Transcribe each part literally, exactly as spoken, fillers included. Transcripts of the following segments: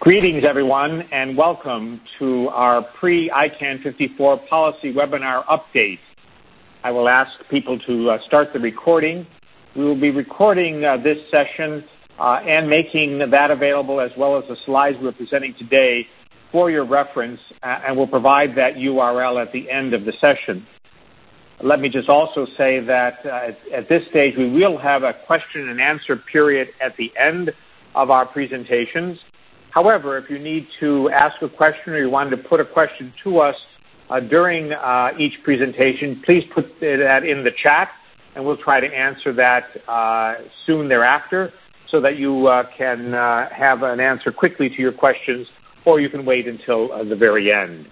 Greetings, everyone, and welcome to our pre-I CAN fifty-four policy webinar update. I will ask people to uh, start the recording. We will be recording uh, this session uh, and making that available, as well as the slides we're presenting today, for your reference, uh, and we'll provide that U R L at the end of the session. Let me just also say that uh, at this stage, we will have a question and answer period at the end of our presentations. However, if you need to ask a question or you wanted to put a question to us uh, during uh, each presentation, please put that in the chat, and we'll try to answer that uh, soon thereafter so that you uh, can uh, have an answer quickly to your questions, or you can wait until uh, the very end.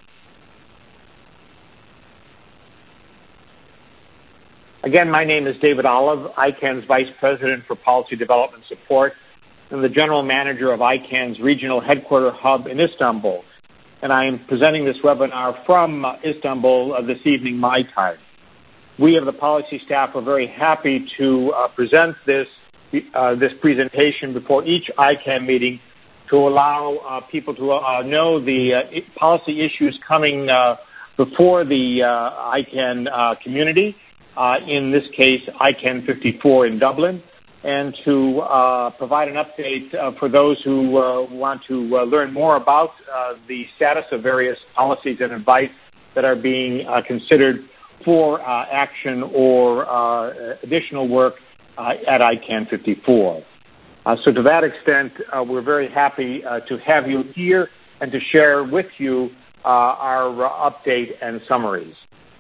Again, my name is David Olive, I CAN's Vice President for Policy Development Support, and the General Manager of I CAN's Regional Headquarter Hub in Istanbul. And I am presenting this webinar from uh, Istanbul uh, this evening, my time. We of the policy staff are very happy to uh, present this, uh, this presentation before each I CAN meeting to allow uh, people to uh, know the uh, policy issues coming uh, before the uh, I CAN uh, community, uh, in this case, I CAN fifty-four in Dublin, and to uh, provide an update uh, for those who uh, want to uh, learn more about uh, the status of various policies and advice that are being uh, considered for uh, action or uh, additional work uh, at I CAN fifty-four. Uh, so to that extent, uh, we're very happy uh, to have you here and to share with you uh, our uh, update and summaries.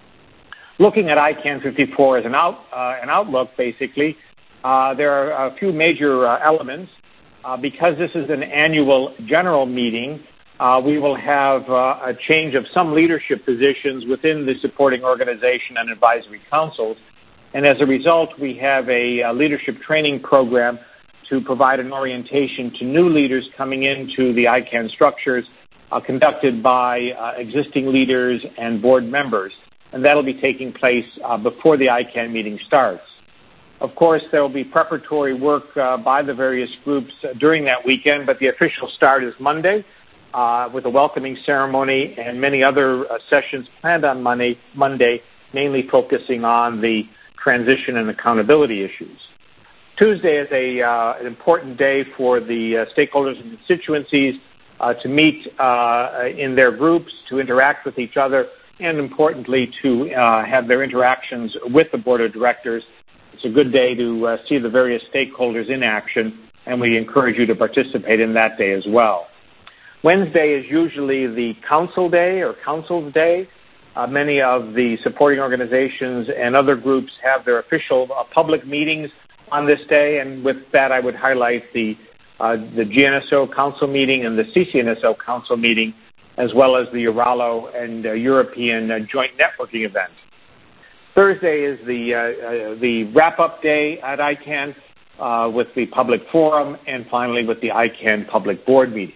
Looking at I CAN fifty-four as an, out, uh, an outlook, basically, Uh, there are a few major uh, elements. Uh, because this is an annual general meeting, uh, we will have uh, a change of some leadership positions within the supporting organization and advisory councils. And as a result, we have a, a leadership training program to provide an orientation to new leaders coming into the I CAN structures, uh, conducted by uh, existing leaders and board members. And that'll be taking place uh, before the I CAN meeting starts. Of course, there will be preparatory work uh, by the various groups uh, during that weekend, but the official start is Monday uh, with a welcoming ceremony and many other uh, sessions planned on Monday, Monday, mainly focusing on the transition and accountability issues. Tuesday is a, uh, an important day for the uh, stakeholders and constituencies uh, to meet uh, in their groups, to interact with each other, and importantly, to uh, have their interactions with the board of directors. It's a good day to uh, see the various stakeholders in action, and we encourage you to participate in that day as well. Wednesday is usually the council day or council's day. Uh, many of the supporting organizations and other groups have their official uh, public meetings on this day, and with that I would highlight the, uh, the G N S O council meeting and the C C N S O council meeting, as well as the EuRALO and uh, European uh, joint networking event. Thursday is the, uh, uh, the wrap-up day at I CAN uh, with the public forum, and finally with the I CAN public board meeting.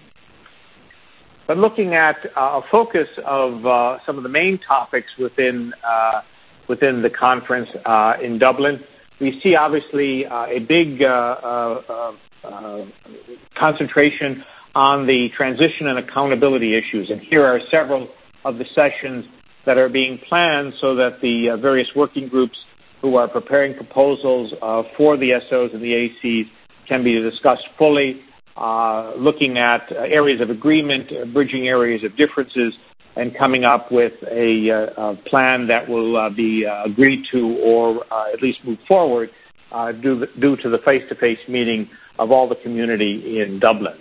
But looking at uh, a focus of uh, some of the main topics within, uh, within the conference uh, in Dublin, we see obviously uh, a big uh, uh, uh, concentration on the transition and accountability issues. And here are several of the sessions that are being planned so that the uh, various working groups who are preparing proposals uh, for the S Os and the A Cs can be discussed fully, uh, looking at uh, areas of agreement, uh, bridging areas of differences, and coming up with a, uh, a plan that will uh, be uh, agreed to or uh, at least move forward uh, due, due to the face-to-face meeting of all the community in Dublin.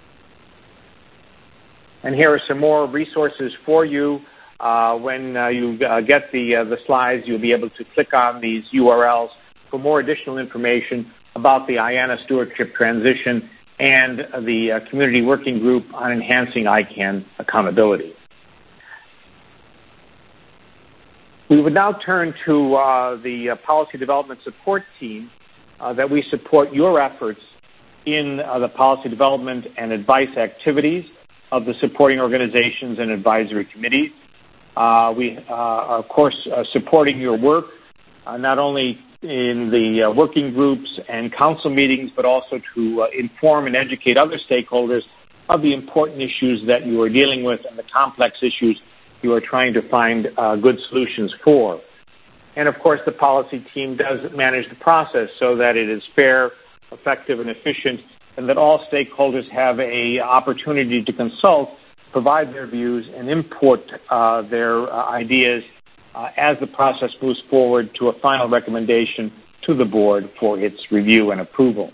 And here are some more resources for you. Uh, when uh, you uh, get the, uh, the slides, you'll be able to click on these U R Ls for more additional information about the I A N A stewardship transition and uh, the uh, community working group on enhancing I CAN accountability. We would now turn to uh, the uh, policy development support team uh, that we support your efforts in uh, the policy development and advice activities of the supporting organizations and advisory committees. Uh, we uh, are, of course, uh, supporting your work, uh, not only in the uh, working groups and council meetings, but also to uh, inform and educate other stakeholders of the important issues that you are dealing with and the complex issues you are trying to find uh, good solutions for. And, of course, the policy team does manage the process so that it is fair, effective, and efficient, and that all stakeholders have an opportunity to consult, provide their views, and input uh, their uh, ideas uh, as the process moves forward to a final recommendation to the board for its review and approval.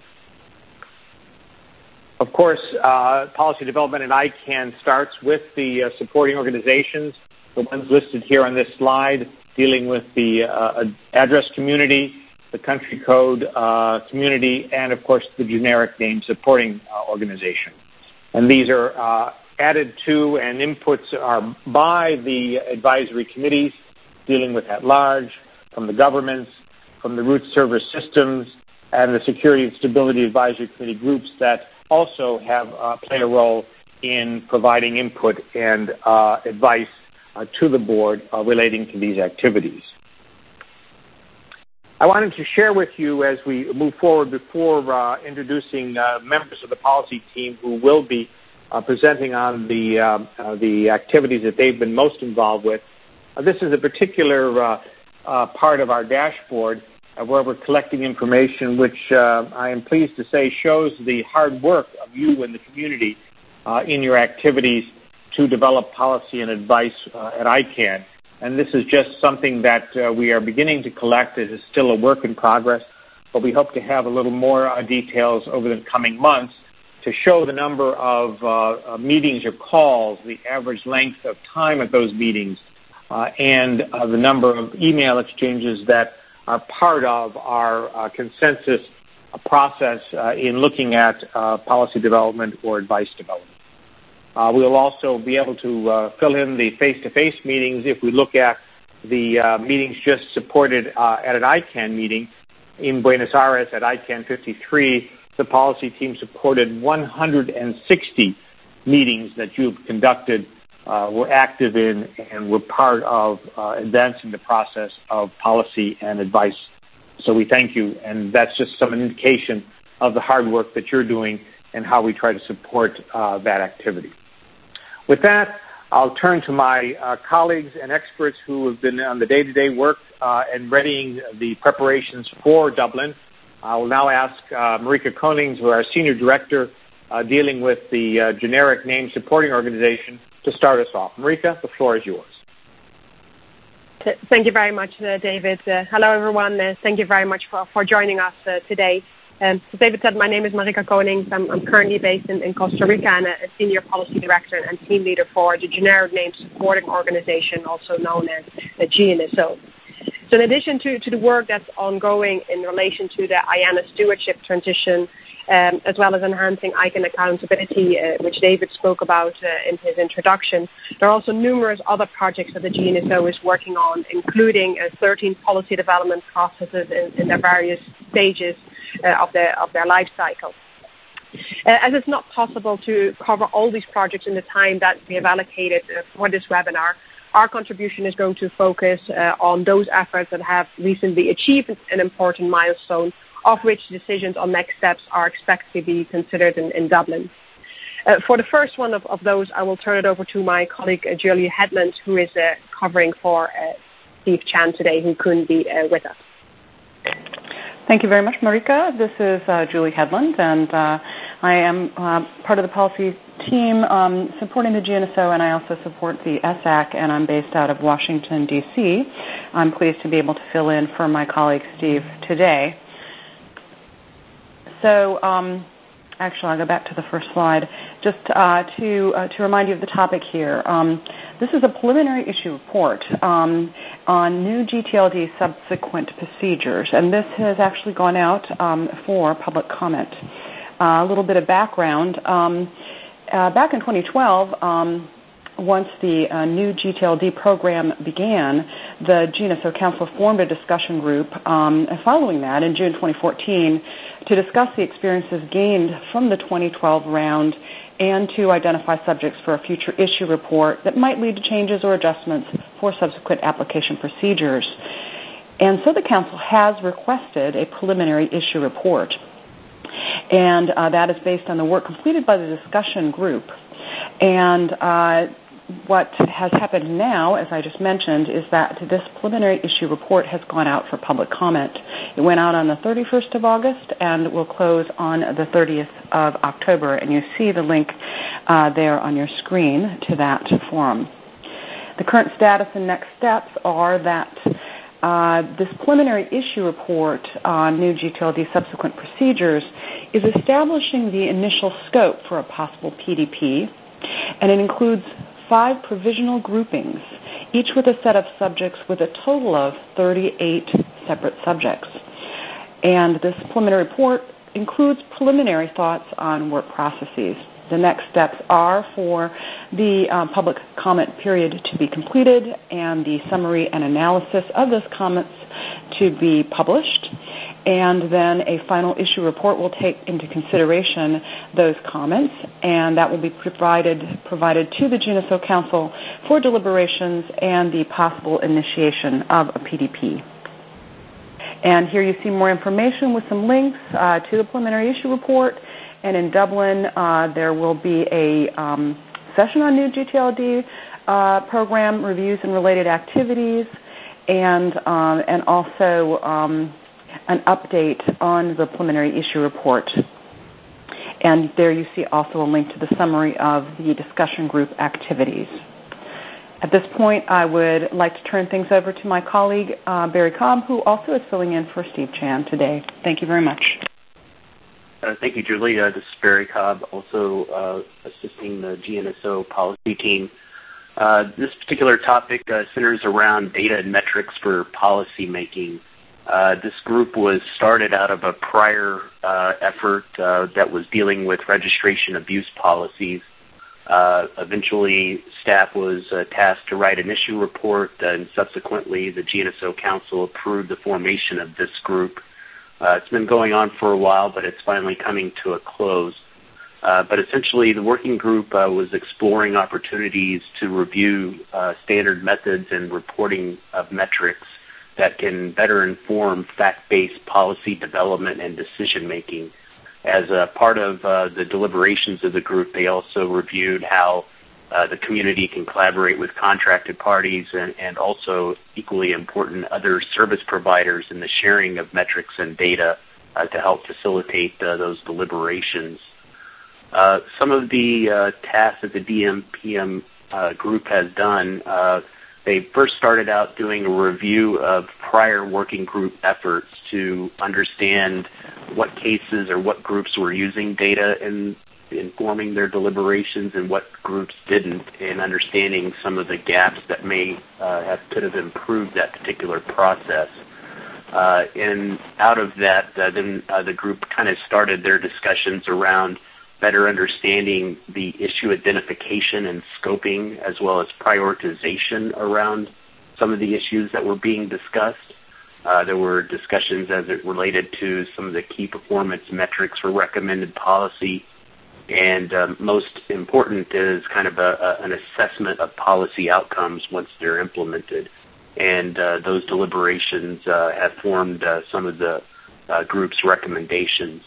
Of course, uh, policy development at I CAN starts with the uh, supporting organizations, the ones listed here on this slide, dealing with the uh, address community, the country code uh, community, and, of course, the generic name supporting uh, organization. And these are uh, added to and inputs are by the advisory committees dealing with at large, from the governments, from the root server systems, and the Security and Stability Advisory Committee groups that also have uh, play a role in providing input and uh, advice uh, to the board uh, relating to these activities. I wanted to share with you as we move forward before uh, introducing uh, members of the policy team who will be uh, presenting on the, uh, uh, the activities that they've been most involved with. Uh, this is a particular uh, uh, part of our dashboard uh, where we're collecting information which uh, I am pleased to say shows the hard work of you and the community uh, in your activities to develop policy and advice uh, at I CAN. And this is just something that uh, we are beginning to collect. It is still a work in progress, but we hope to have a little more uh, details over the coming months to show the number of uh, uh, meetings or calls, the average length of time at those meetings, uh, and uh, the number of email exchanges that are part of our uh, consensus uh, process uh, in looking at uh, policy development or advice development. Uh, we'll also be able to uh, fill in the face-to-face meetings if we look at the uh, meetings just supported uh, at an I CAN meeting in Buenos Aires at I CAN fifty-three. The policy team supported one hundred sixty meetings that you've conducted, uh, were active in, and were part of uh, advancing the process of policy and advice. So we thank you, and that's just some indication of the hard work that you're doing and how we try to support uh, that activity. With that, I'll turn to my uh, colleagues and experts who have been on the day-to-day work uh, and readying the preparations for Dublin. I will now ask uh, Marika Konings, who is our Senior Director uh, dealing with the uh, generic name supporting organization, to start us off. Marika, the floor is yours. Thank you very much, uh, David. Uh, hello, everyone. Uh, thank you very much for, for joining us uh, today. Um, as David said, my name is Marika Konings. I'm, I'm currently based in, in Costa Rica and a, a Senior Policy Director and Team Leader for the Generic Name Supporting Organization, also known as the G N S O. So in addition to, to the work that's ongoing in relation to the I A N A stewardship transition, um, as well as enhancing I CAN accountability, uh, which David spoke about uh, in his introduction, there are also numerous other projects that the G N S O is working on, including uh, thirteen policy development processes in, in their various stages uh, of, their, of their life cycle. Uh, as it's not possible to cover all these projects in the time that we have allocated uh, for this webinar, our contribution is going to focus uh, on those efforts that have recently achieved an important milestone, of which decisions on next steps are expected to be considered in, in Dublin. Uh, for the first one of, of those, I will turn it over to my colleague uh, Julie Headland, who is uh, covering for uh, Steve Chan today, who couldn't be uh, with us. Thank you very much, Marika. This is uh, Julie Headland, and uh, I am uh, part of the policy team um, supporting the G N S O, and I also support the S A C, and I'm based out of Washington, D C I'm pleased to be able to fill in for my colleague Steve today. So, um, actually, I'll go back to the first slide just uh, to uh, to remind you of the topic here. Um, this is a preliminary issue report um, on new G T L D subsequent procedures, and this has actually gone out um, for public comment. Uh, a little bit of background. Um, uh, back in twenty twelve, um, once the uh, new G T L D program began, the G N S O Council formed a discussion group um, following that in June twenty fourteen to discuss the experiences gained from the twenty twelve round and to identify subjects for a future issue report that might lead to changes or adjustments for subsequent application procedures. And so the Council has requested a preliminary issue report. And uh, that is based on the work completed by the discussion group. And uh, what has happened now, as I just mentioned, is that this preliminary issue report has gone out for public comment. It went out on the thirty-first of August and will close on the thirtieth of October, and you see the link uh, there on your screen to that forum. The current status and next steps are that uh, this preliminary issue report on new G T L D subsequent procedures is establishing the initial scope for a possible P D P, and it includes five provisional groupings, each with a set of subjects with a total of thirty-eight separate subjects. And this preliminary report includes preliminary thoughts on work processes. The next steps are for the um, public comment period to be completed and the summary and analysis of those comments to be published. And then a final issue report will take into consideration those comments, and that will be provided provided to the G N S O Council for deliberations and the possible initiation of a P D P. And here you see more information with some links uh, to the preliminary issue report. And in Dublin, uh, there will be a um, session on new G T L D uh, program reviews and related activities, and um, and also um, an update on the preliminary issue report. And there you see also a link to the summary of the discussion group activities. At this point, I would like to turn things over to my colleague, uh, Barry Cobb, who also is filling in for Steve Chan today. Thank you very much. Uh, thank you, Julie. Uh, this is Barry Cobb, also uh, assisting the G N S O policy team. Uh, this particular topic uh, centers around data and metrics for policy making. Uh, this group was started out of a prior uh, effort uh, that was dealing with registration abuse policies. Uh, eventually, staff was uh, tasked to write an issue report, and subsequently the G N S O Council approved the formation of this group. Uh, it's been going on for a while, but it's finally coming to a close. Uh, but essentially, the working group uh, was exploring opportunities to review uh, standard methods and reporting of metrics that can better inform fact-based policy development and decision-making. As a part of uh, the deliberations of the group, they also reviewed how uh, the community can collaborate with contracted parties and, and also, equally important, other service providers in the sharing of metrics and data uh, to help facilitate uh, those deliberations. Uh, some of the uh, tasks that the D M P M uh, group has done, uh, they first started out doing a review of prior working group efforts to understand what cases or what groups were using data in informing their deliberations and what groups didn't, and understanding some of the gaps that may uh, have could have improved that particular process. Uh, and out of that, uh, then uh, the group kind of started their discussions around better understanding the issue identification and scoping, as well as prioritization around some of the issues that were being discussed. Uh, there were discussions as it related to some of the key performance metrics for recommended policy, and um, most important is kind of a, a, an assessment of policy outcomes once they're implemented. And uh, those deliberations uh, have formed uh, some of the uh, group's recommendations.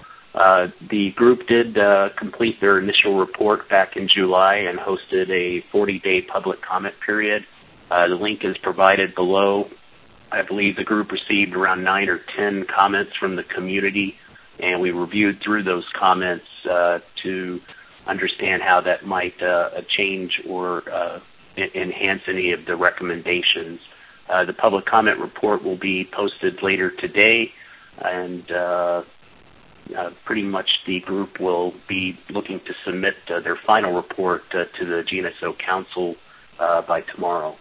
Uh, the group did uh, complete their initial report back in July and hosted a forty-day public comment period. Uh, the link is provided below. I believe the group received around nine or ten comments from the community, and we reviewed through those comments uh, to understand how that might uh, change or uh, enhance any of the recommendations. Uh, the public comment report will be posted later today, and uh, uh, pretty much the group will be looking to submit uh, their final report uh, to the G N S O Council uh, by tomorrow.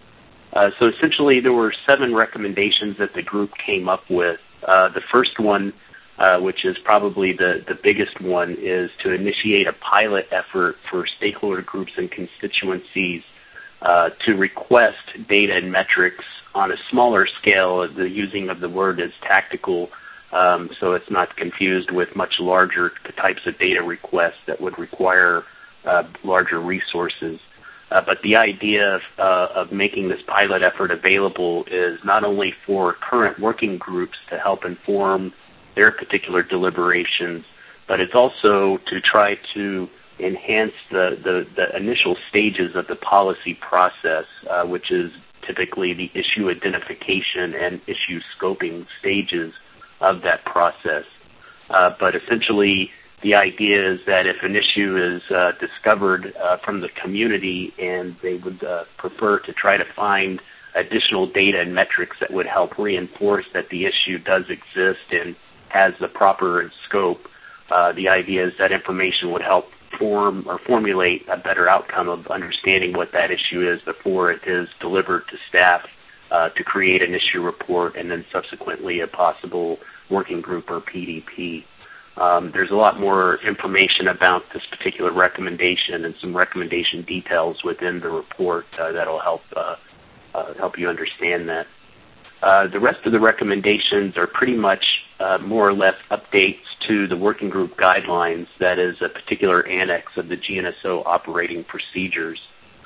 Uh, so essentially there were seven recommendations that the group came up with. Uh, the first one, uh, which is probably the, the biggest one, is to initiate a pilot effort for stakeholder groups and constituencies uh, to request data and metrics on a smaller scale. The using of the word is tactical, um, so it's not confused with much larger types of data requests that would require uh, larger resources. Uh, but the idea of, uh, of making this pilot effort available is not only for current working groups to help inform their particular deliberations, but it's also to try to enhance the, the, the initial stages of the policy process, uh, which is typically the issue identification and issue scoping stages of that process. Uh, but essentially, the idea is that if an issue is uh, discovered uh, from the community and they would uh, prefer to try to find additional data and metrics that would help reinforce that the issue does exist and has the proper scope, uh, the idea is that information would help form or formulate a better outcome of understanding what that issue is before it is delivered to staff uh, to create an issue report and then subsequently a possible working group or P D P. Um, there's a lot more information about this particular recommendation and some recommendation details within the report uh, that'll help uh, uh, help you understand that. Uh, the rest of the recommendations are pretty much uh, more or less updates to the working group guidelines, that is a particular annex of the G N S O operating procedures.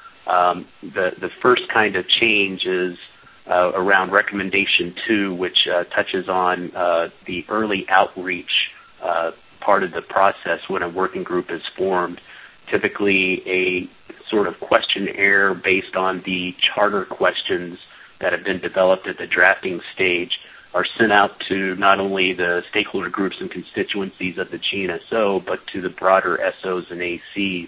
Um, the, the first kind of change is uh, around recommendation two, which uh, touches on uh, the early outreach uh, part of the process when a working group is formed. Typically a sort of questionnaire based on the charter questions that have been developed at the drafting stage are sent out to not only the stakeholder groups and constituencies of the G N S O, but to the broader S Os and A Cs.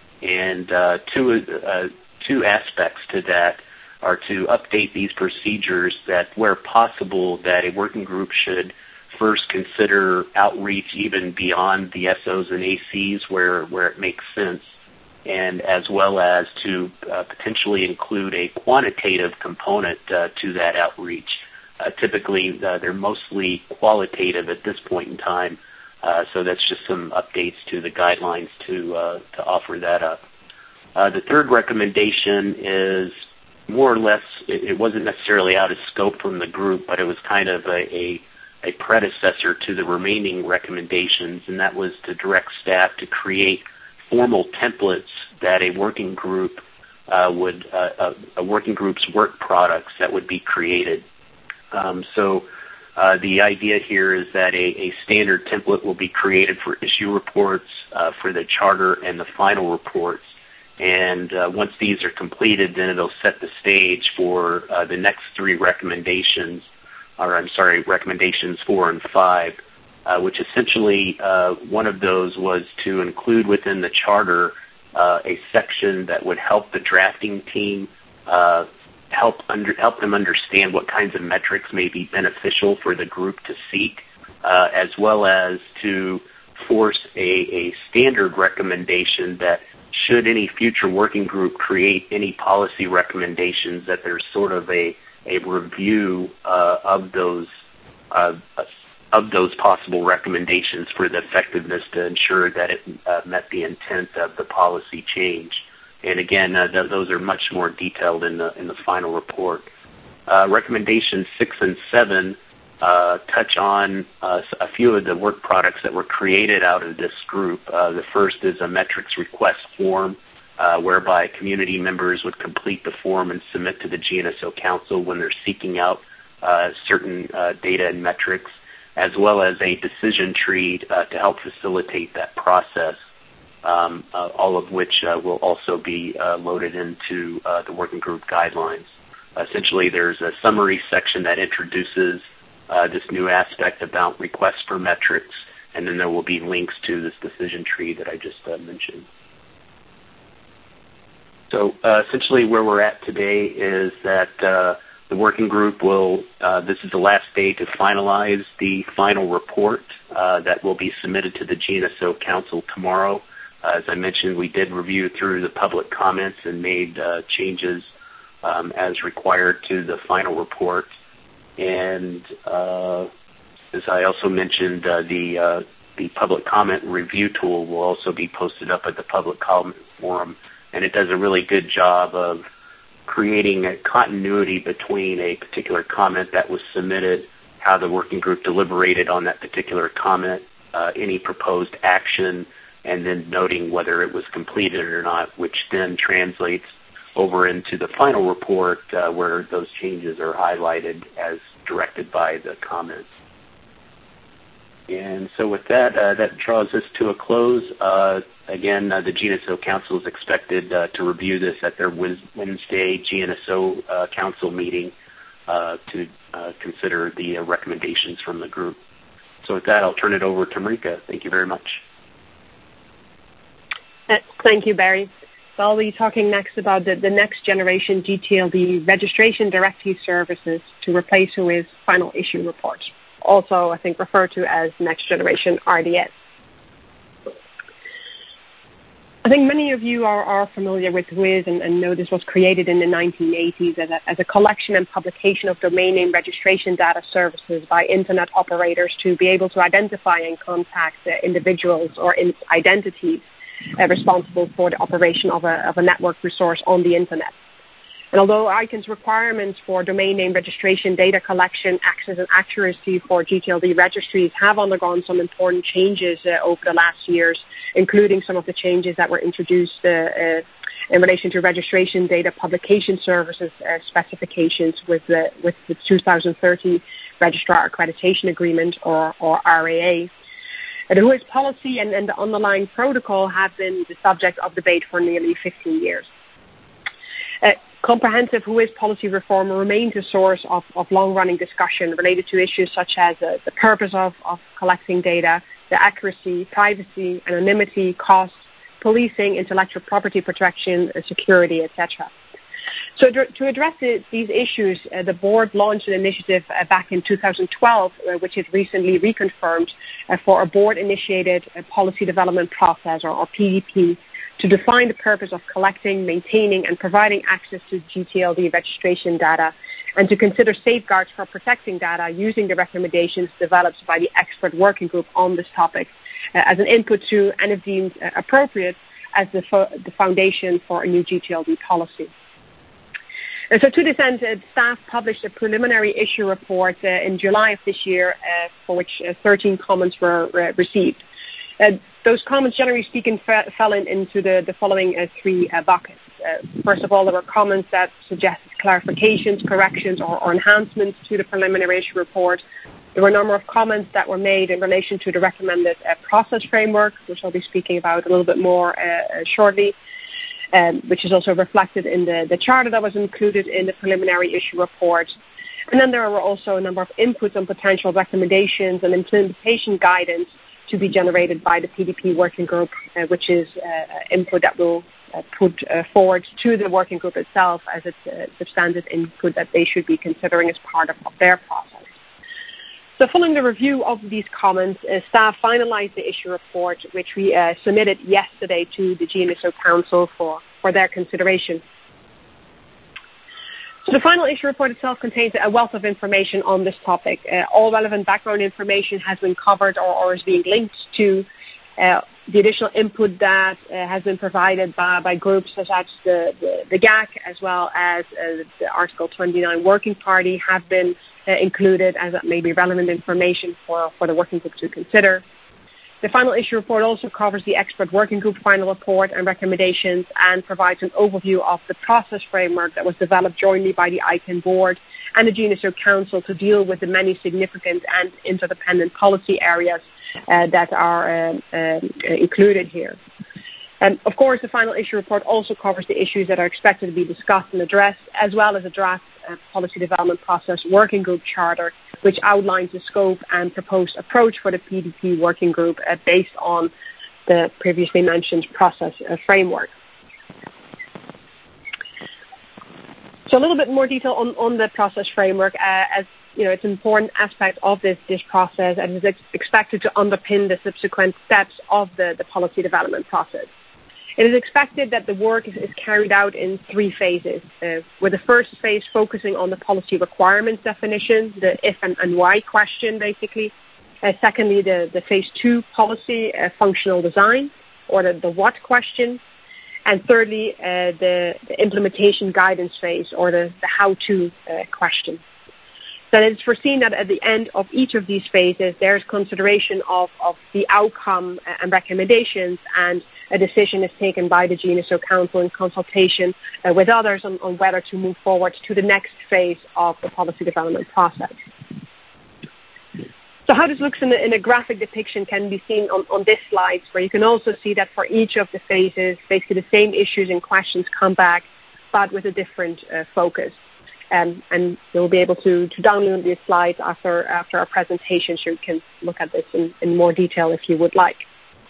And uh, two, uh, two aspects to that are to update these procedures that, where possible, that a working group should first consider outreach even beyond the S Os and A Cs where, where it makes sense, and as well as to uh, potentially include a quantitative component uh, to that outreach. Uh, typically, uh, they're mostly qualitative at this point in time, uh, so that's just some updates to the guidelines to uh, to offer that up. Uh, the third recommendation is more or less, it, it wasn't necessarily out of scope from the group, but it was kind of a, a, a predecessor to the remaining recommendations, and that was to direct staff to create formal templates that a working group uh, would, uh, a, a working group's work products that would be created. Um, so uh, the idea here is that a, a standard template will be created for issue reports, uh, for the charter and the final reports. And uh, once these are completed, then it'll set the stage for uh, the next three recommendations, or I'm sorry, recommendations four and five, uh, which essentially uh, one of those was to include within the charter uh, a section that would help the drafting team uh, help under, help them understand what kinds of metrics may be beneficial for the group to seek, uh, as well as to force a, a standard recommendation that should any future working group create any policy recommendations, that there's sort of a, a review uh, of those uh, of those possible recommendations for the effectiveness to ensure that it uh, met the intent of the policy change. And again, uh, th- those are much more detailed in the in the final report. Uh, recommendations six and seven uh, touch on uh, a few of the work products that were created out of this group. Uh, the first is a metrics request form, uh, whereby community members would complete the form and submit to the G N S O Council when they're seeking out uh, certain uh, data and metrics, as well as a decision tree uh, to help facilitate that process. Um, uh, all of which uh, will also be uh, loaded into uh, the working group guidelines. Essentially, there's a summary section that introduces uh, this new aspect about requests for metrics, and then there will be links to this decision tree that I just uh, mentioned. So uh, essentially where we're at today is that uh, the working group will, uh, this is the last day to finalize the final report uh, that will be submitted to the G N S O Council tomorrow. Uh, as I mentioned, we did review through the public comments and made uh, changes um, as required to the final report. And uh, as I also mentioned, uh, the uh, the public comment review tool will also be posted up at the public comment forum, and it does a really good job of creating a continuity between a particular comment that was submitted, how the working group deliberated on that particular comment, uh, any proposed action, and then noting whether it was completed or not, which then translates over into the final report uh, where those changes are highlighted as directed by the comments. And so with that, uh, that draws us to a close. Uh, again, uh, the G N S O Council is expected uh, to review this at their Wednesday G N S O uh, Council meeting uh, to uh, consider the uh, recommendations from the group. So with that, I'll turn it over to Marika. Thank you very much. Uh, thank you, Barry. So I'll be talking next about the, the next generation G T L D registration directory services to replace WHOIS final issue report, also I think referred to as next generation R D S. I think many of you are, are familiar with WHOIS and, and know this was created in the nineteen eighties as a, as a collection and publication of domain name registration data services by Internet operators to be able to identify and contact uh, individuals or in identities uh, responsible for the operation of a, of a network resource on the Internet. And although I CAN's requirements for domain name registration, data collection, access, and accuracy for G T L D registries have undergone some important changes uh, over the last years, including some of the changes that were introduced uh, uh, in relation to registration data publication services uh, specifications with the, with the two thousand thirty Registrar Accreditation Agreement, or, or R A A. Uh, the WHOIS policy and, and the underlying protocol have been the subject of debate for nearly fifteen years. Uh, comprehensive WHOIS policy reform remains a source of, of long-running discussion related to issues such as uh, the purpose of, of collecting data, the accuracy, privacy, anonymity, costs, policing, intellectual property protection, uh, security, et cetera. So to, to address it, these issues, uh, the board launched an initiative uh, back in two thousand twelve, uh, which it recently reconfirmed, uh, for a board-initiated uh, policy development process, or, or P D P, to define the purpose of collecting, maintaining, and providing access to G T L D registration data, and to consider safeguards for protecting data using the recommendations developed by the expert working group on this topic uh, as an input to, and if deemed uh, appropriate, as the, fo the foundation for a new G T L D policy. And so to this end, uh, staff published a preliminary issue report uh, in July of this year, uh, for which uh, thirteen comments were uh, received. Uh, those comments, generally speaking, fe fell in, into the, the following uh, three uh, buckets. Uh, first of all, there were comments that suggested clarifications, corrections, or, or enhancements to the preliminary issue report. There were a number of comments that were made in relation to the recommended uh, process framework, which I'll be speaking about a little bit more uh, shortly, um, which is also reflected in the, the charter that was included in the preliminary issue report. And then there were also a number of inputs on potential recommendations and implementation guidance to be generated by the P D P working group, uh, which is uh, input that will uh, put uh, forward to the working group itself as its uh, substantive input that they should be considering as part of, of their process. So following the review of these comments, uh, staff finalized the issue report, which we uh, submitted yesterday to the G N S O Council for, for their consideration. So the final issue report itself contains a wealth of information on this topic. Uh, all relevant background information has been covered or, or is being linked to uh, the additional input that uh, has been provided by, by groups such as the, the, the G A C, as well as uh, the Article twenty-nine Working Party have been uh, included, as that may be relevant information for, for the working group to consider. The final issue report also covers the expert working group final report and recommendations, and provides an overview of the process framework that was developed jointly by the I CAN board and the G N S O Council to deal with the many significant and interdependent policy areas uh, that are um, um, included here. Um, of course, the final issue report also covers the issues that are expected to be discussed and addressed, as well as a draft uh, policy development process working group charter, which outlines the scope and proposed approach for the P D P working group uh, based on the previously mentioned process uh, framework. So a little bit more detail on, on the process framework, uh, as you know, it's an important aspect of this, this process, and is ex expected to underpin the subsequent steps of the, the policy development process. It is expected that the work is, is carried out in three phases, uh, with the first phase focusing on the policy requirements definition, the if and, and why question, basically. Uh, secondly, the, the phase two policy uh, functional design, or the, the what question. And thirdly, uh, the, the implementation guidance phase, or the, the how-to uh, question. So it is foreseen that at the end of each of these phases, there is consideration of, of the outcome and recommendations, and a decision is taken by the G N S O Council in consultation uh, with others on, on whether to move forward to the next phase of the policy development process. So how this looks in a, in a graphic depiction can be seen on, on this slide, where you can also see that for each of the phases, basically the same issues and questions come back, but with a different uh, focus. Um, and you'll be able to, to download these slides after after our presentation, so you can look at this in, in more detail if you would like.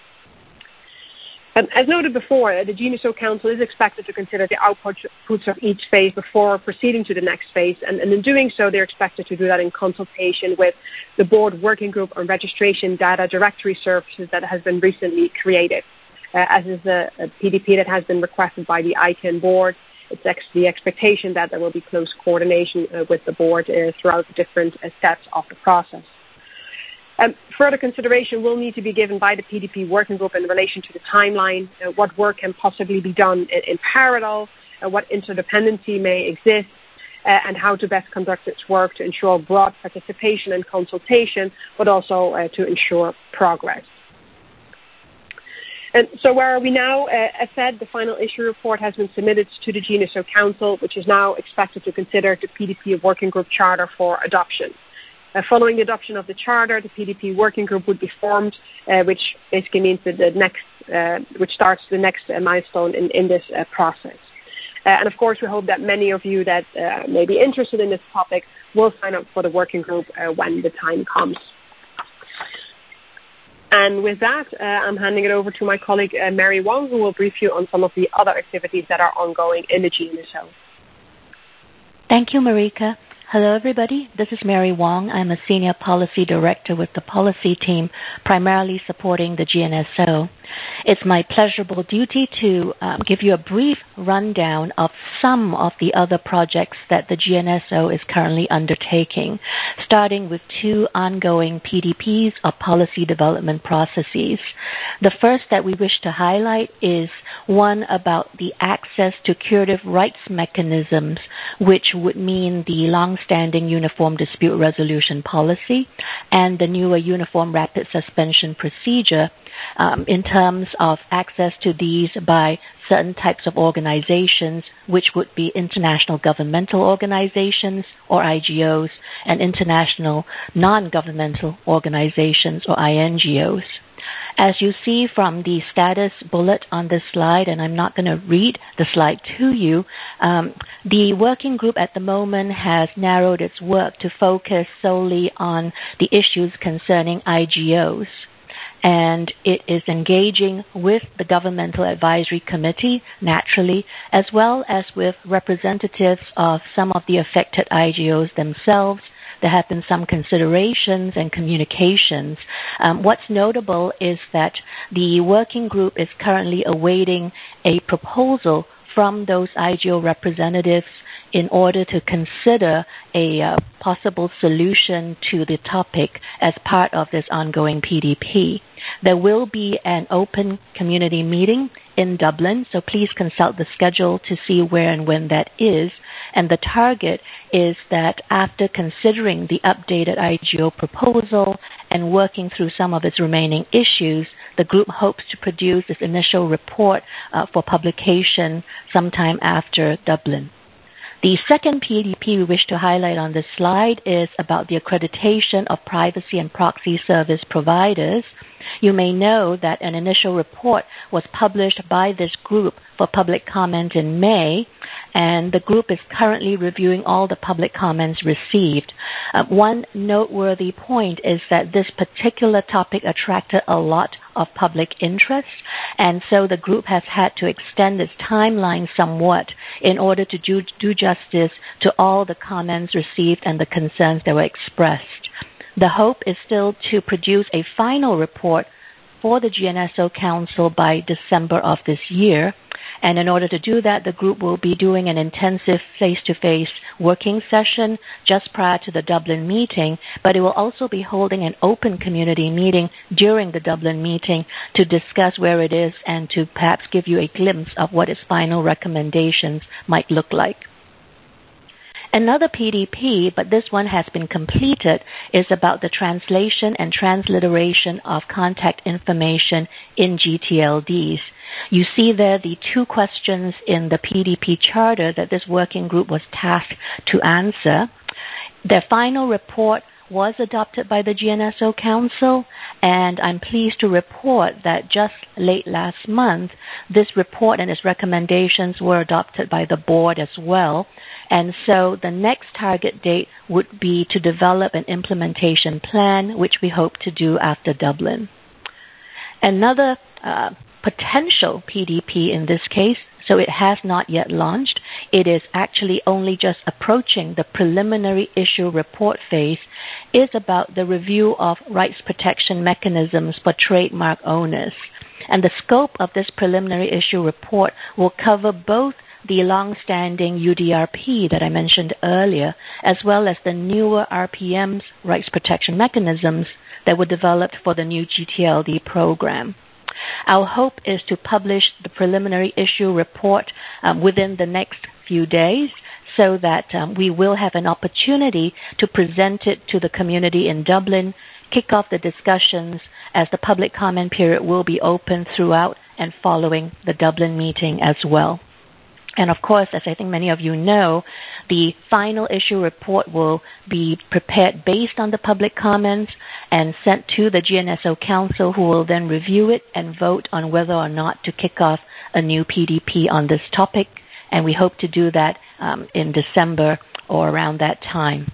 Um, as noted before, uh, the G N S O Council is expected to consider the outputs of each phase before proceeding to the next phase, and, and in doing so, they're expected to do that in consultation with the Board Working Group on Registration Data Directory Services that has been recently created. Uh, as is a, a P D P that has been requested by the I C A N board, it's ex- the expectation that there will be close coordination uh, with the board uh, throughout the different uh, steps of the process. Um, further consideration will need to be given by the P D P working group in relation to the timeline, uh, what work can possibly be done in, in parallel, uh, what interdependency may exist, uh, and how to best conduct its work to ensure broad participation and consultation, but also uh, to ensure progress. And so where are we now? Uh, as said, the final issue report has been submitted to the G N S O Council, which is now expected to consider the P D P working group charter for adoption. Uh, following the adoption of the charter, the P D P working group would be formed, uh, which basically means that the next, uh, which starts the next uh, milestone in, in this uh, process. Uh, and of course, we hope that many of you that uh, may be interested in this topic will sign up for the working group uh, when the time comes. And with that, uh, I'm handing it over to my colleague, uh, Mary Wong, who will brief you on some of the other activities that are ongoing in the G N S O. Thank you, Marika. Hello, everybody. This is Mary Wong. I'm a Senior Policy Director with the Policy Team, primarily supporting the G N S O. It's my pleasurable duty to um, give you a brief rundown of some of the other projects that the G N S O is currently undertaking, starting with two ongoing P D Ps or policy development processes. The first that we wish to highlight is one about the access to curative rights mechanisms, which would mean the long-standing Uniform Dispute Resolution Policy and the newer Uniform Rapid Suspension Procedure um, in terms of access to these by certain types of organizations, which would be international governmental organizations, or I G Os, and international non-governmental organizations, or I N G Os. As you see from the status bullet on this slide, and I'm not going to read the slide to you, um, the working group at the moment has narrowed its work to focus solely on the issues concerning I G Os. And it is engaging with the Governmental Advisory Committee, naturally, as well as with representatives of some of the affected I G Os themselves. There have been some considerations and communications. Um, what's notable is that the working group is currently awaiting a proposal from those I G O representatives in order to consider a uh, possible solution to the topic as part of this ongoing P D P. There will be an open community meeting in Dublin, so please consult the schedule to see where and when that is. And the target is that after considering the updated I G O proposal and working through some of its remaining issues, the group hopes to produce its initial report uh, for publication sometime after Dublin. The second P D P we wish to highlight on this slide is about the accreditation of privacy and proxy service providers. You may know that an initial report was published by this group for public comment in May, and the group is currently reviewing all the public comments received. Uh, one noteworthy point is that this particular topic attracted a lot of public interest, and so the group has had to extend its timeline somewhat in order to do, do justice to all the comments received and the concerns that were expressed. The hope is still to produce a final report for the G N S O Council by December of this year. And in order to do that, the group will be doing an intensive face-to-face working session just prior to the Dublin meeting, but it will also be holding an open community meeting during the Dublin meeting to discuss where it is and to perhaps give you a glimpse of what its final recommendations might look like. Another P D P, but this one has been completed, is about the translation and transliteration of contact information in G T L Ds. You see there the two questions in the P D P charter that this working group was tasked to answer. Their final report was adopted by the G N S O Council, and I'm pleased to report that just late last month, this report and its recommendations were adopted by the board as well. And so the next target date would be to develop an implementation plan, which we hope to do after Dublin. Another uh, potential P D P in this case, so it has not yet launched. It is actually only just approaching the preliminary issue report phase, is about the review of rights protection mechanisms for trademark owners. And the scope of this preliminary issue report will cover both the long-standing U D R P that I mentioned earlier, as well as the newer R P M's rights protection mechanisms that were developed for the new G T L D program. Our hope is to publish the preliminary issue report um, within the next few days so that um, we will have an opportunity to present it to the community in Dublin, kick off the discussions as the public comment period will be open throughout and following the Dublin meeting as well. And of course, as I think many of you know, the final issue report will be prepared based on the public comments and sent to the G N S O Council, who will then review it and vote on whether or not to kick off a new P D P on this topic. And we hope to do that um, in December or around that time.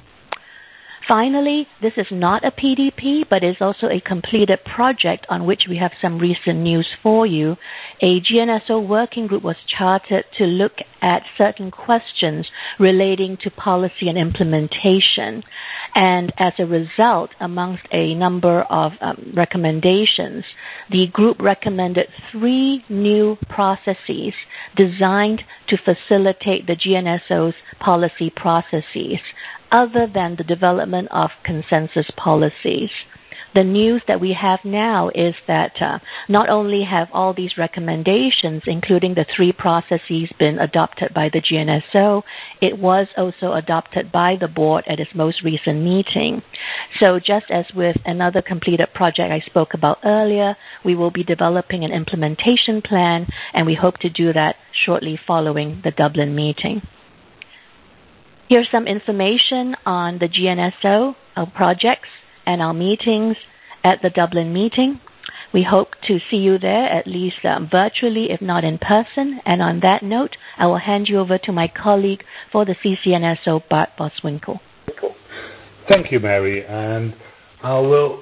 Finally, this is not a P D P, but is also a completed project on which we have some recent news for you. A G N S O working group was chartered to look at certain questions relating to policy and implementation. And as a result, amongst a number of um, recommendations, the group recommended three new processes designed to facilitate the G N S O's policy processes, other than the development of consensus policies. The news that we have now is that uh, not only have all these recommendations, including the three processes, been adopted by the G N S O, it was also adopted by the board at its most recent meeting. So just as with another completed project I spoke about earlier, we will be developing an implementation plan, and we hope to do that shortly following the Dublin meeting. Here's some information on the G N S O, our projects, and our meetings at the Dublin meeting. We hope to see you there, at least um, virtually, if not in person. And on that note, I will hand you over to my colleague for the C C N S O, Bart Boswinkle. Thank you, Mary. And I will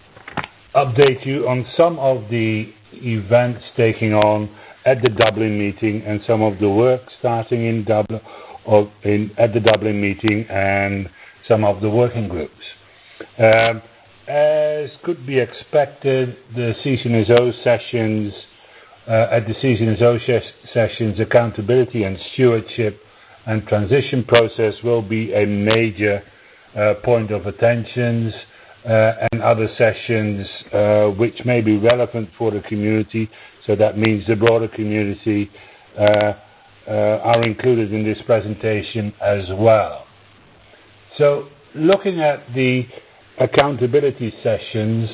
update you on some of the events taking on at the Dublin meeting and some of the work starting in Dublin Of in, at the Dublin meeting and some of the working groups. Um, as could be expected, the C C N S O sessions, uh, at the C C N S O sessions, accountability and stewardship and transition process will be a major uh, point of attention, uh, and other sessions uh, which may be relevant for the community, so that means the broader community, uh, Uh, are included in this presentation as well. So, looking at the accountability sessions,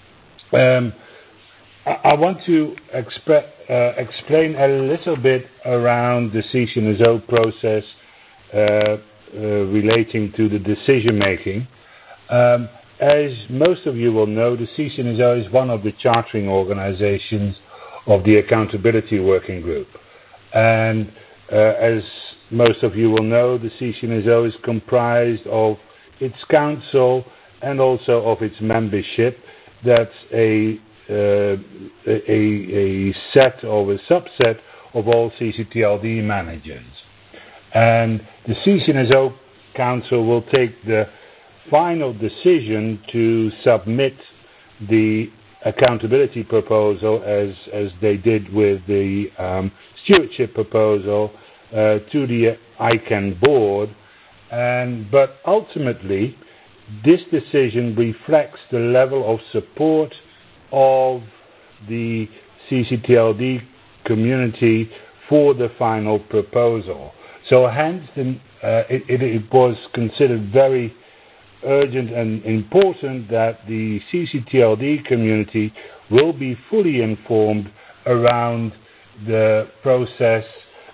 um, I, I want to expre- uh, explain a little bit around the C C N S O process uh, uh, relating to the decision making. Um, as most of you will know, the C C N S O is one of the chartering organizations of the Accountability Working Group. And Uh, as most of you will know, the C C N S O is comprised of its council and also of its membership. That's a, uh, a, a set or a subset of all C C T L D managers. And the C C N S O Council will take the final decision to submit the accountability proposal as, as they did with the um, stewardship proposal uh, to the I CANN board, and but ultimately this decision reflects the level of support of the C C T L D community for the final proposal. So hence the, uh, it, it, it was considered very urgent and important that the C C T L D community will be fully informed around the process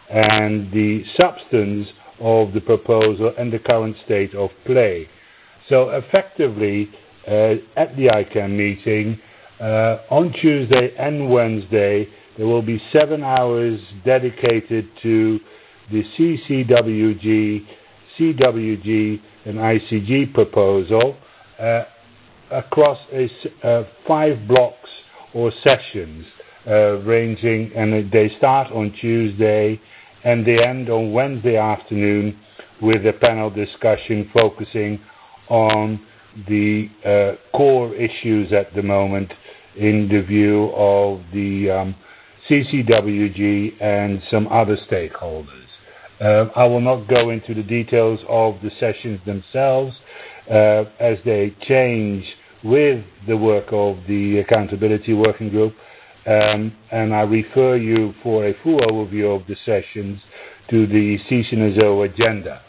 and the substance of the proposal and the current state of play. So effectively, uh, at the I CAN meeting, uh, on Tuesday and Wednesday, there will be seven hours dedicated to the C C W G, C W G, and I C G proposal uh, across a, uh, five blocks or sessions, uh, ranging, and they start on Tuesday and they end on Wednesday afternoon with a panel discussion focusing on the uh, core issues at the moment in the view of the um, C C W G and some other stakeholders. Uh, I will not go into the details of the sessions themselves uh, as they change with the work of the Accountability Working Group, um, and I refer you for a full overview of the sessions to the C C N S O agenda.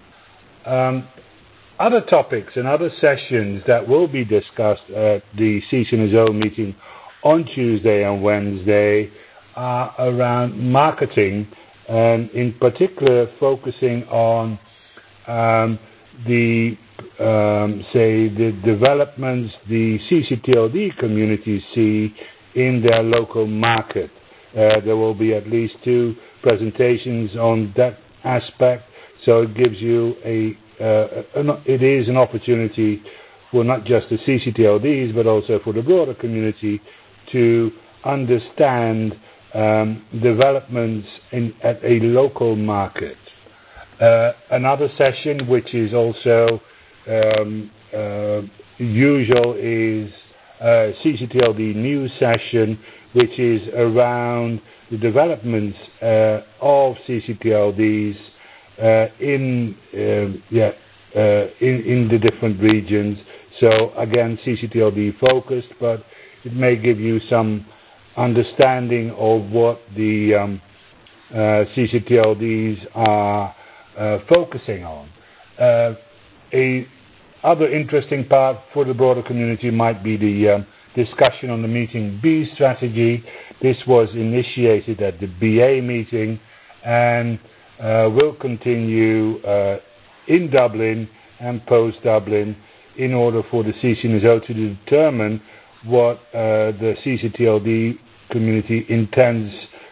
Um, other topics and other sessions that will be discussed at the C C N S O meeting on Tuesday and Wednesday are around marketing, and in particular focusing on um, the, um, say, the developments the C C T L D communities see in their local market. Uh, there will be at least two presentations on that aspect, so it gives you a, uh, an, it is an opportunity for not just the C C T L Ds, but also for the broader community to understand um, developments in, at a local market. Uh, another session which is also um, uh, usual is a C C T L D news session, which is around the developments uh, of C C T L Ds uh, in, uh, yeah, uh, in in the different regions. So again, C C T L D focused, but it may give you some understanding of what the um, uh, C C T L Ds are uh, focusing on. Uh, a other interesting part for the broader community might be the um, discussion on the Meeting B strategy. This was initiated at the B A meeting and uh, will continue uh, in Dublin and post-Dublin in order for the C C N S O to determine what uh, the C C T L D community intends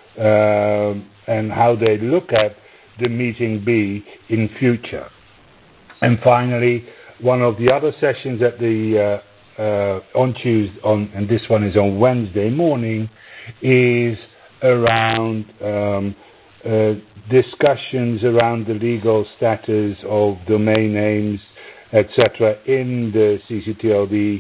uh, and how they look at the Meeting B in future. And finally, one of the other sessions at the uh, uh, on Tuesday, on, and this one is on Wednesday morning, is around um, uh, discussions around the legal status of domain names, et cetera, in the C C T L D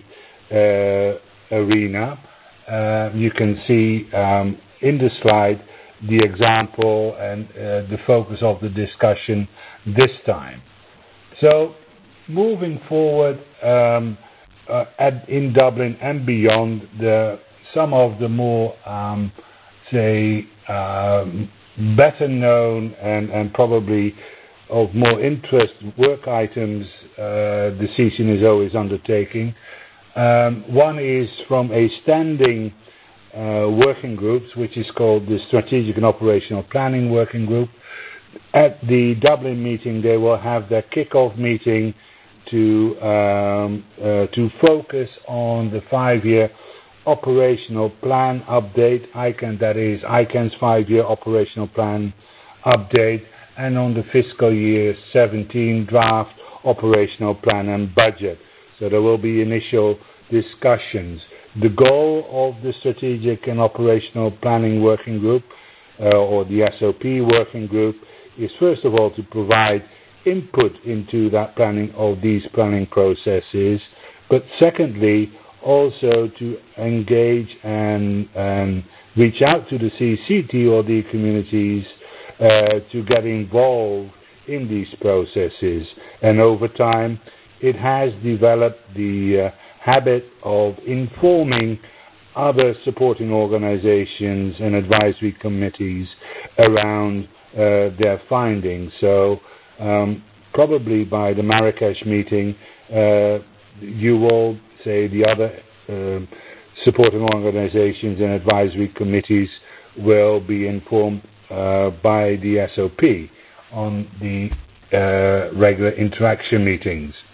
uh, arena. Uh, you can see um, in the slide the example and uh, the focus of the discussion this time. So, moving forward um, uh, at, in Dublin and beyond, the, some of the more, um, say, uh, better known and, and probably of more interest work items uh, the C C N S O is undertaking. Um, one is from a standing uh, working group, which is called the Strategic and Operational Planning Working Group. At the Dublin meeting, they will have their kick-off meeting to um, uh, to focus on the five-year operational plan update, I CAN, that is I CAN's five-year operational plan update, and on the fiscal year seventeen draft operational plan and budget. So there will be initial discussions. The goal of the Strategic and Operational Planning Working Group, uh, or the S O P Working Group, is first of all to provide input into that planning of these planning processes, but secondly, also to engage and, and reach out to the C C T L D communities uh, to get involved in these processes. And over time, it has developed the uh, habit of informing other supporting organizations and advisory committees around uh, their findings. So um, probably by the Marrakesh meeting, uh, you will, say, the other uh, supporting organizations and advisory committees will be informed uh, by the S O P on the uh, regular interaction meetings.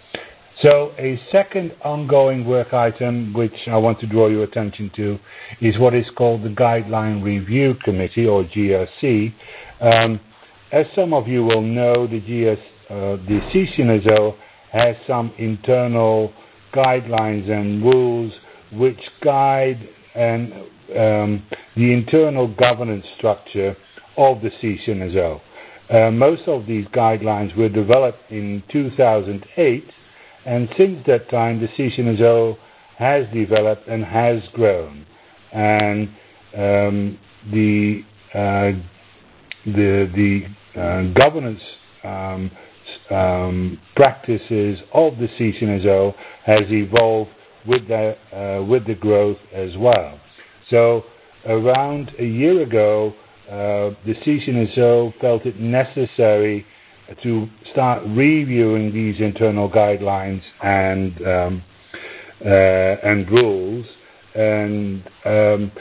So a second ongoing work item, which I want to draw your attention to, is what is called the Guideline Review Committee, or G R C. Um, as some of you will know, the, G S, uh, the C C N S O has some internal guidelines and rules which guide and um, the internal governance structure of the C C N S O. Uh, most of these guidelines were developed in two thousand eight, and since that time the C C N S O has developed and has grown, and um, the uh, the the uh, governance um, um, practices of the C C N S O has evolved with the uh, with the growth as well. So around a year ago, uh, the C C N S O felt it necessary to start reviewing these internal guidelines and um, uh, and rules. And um,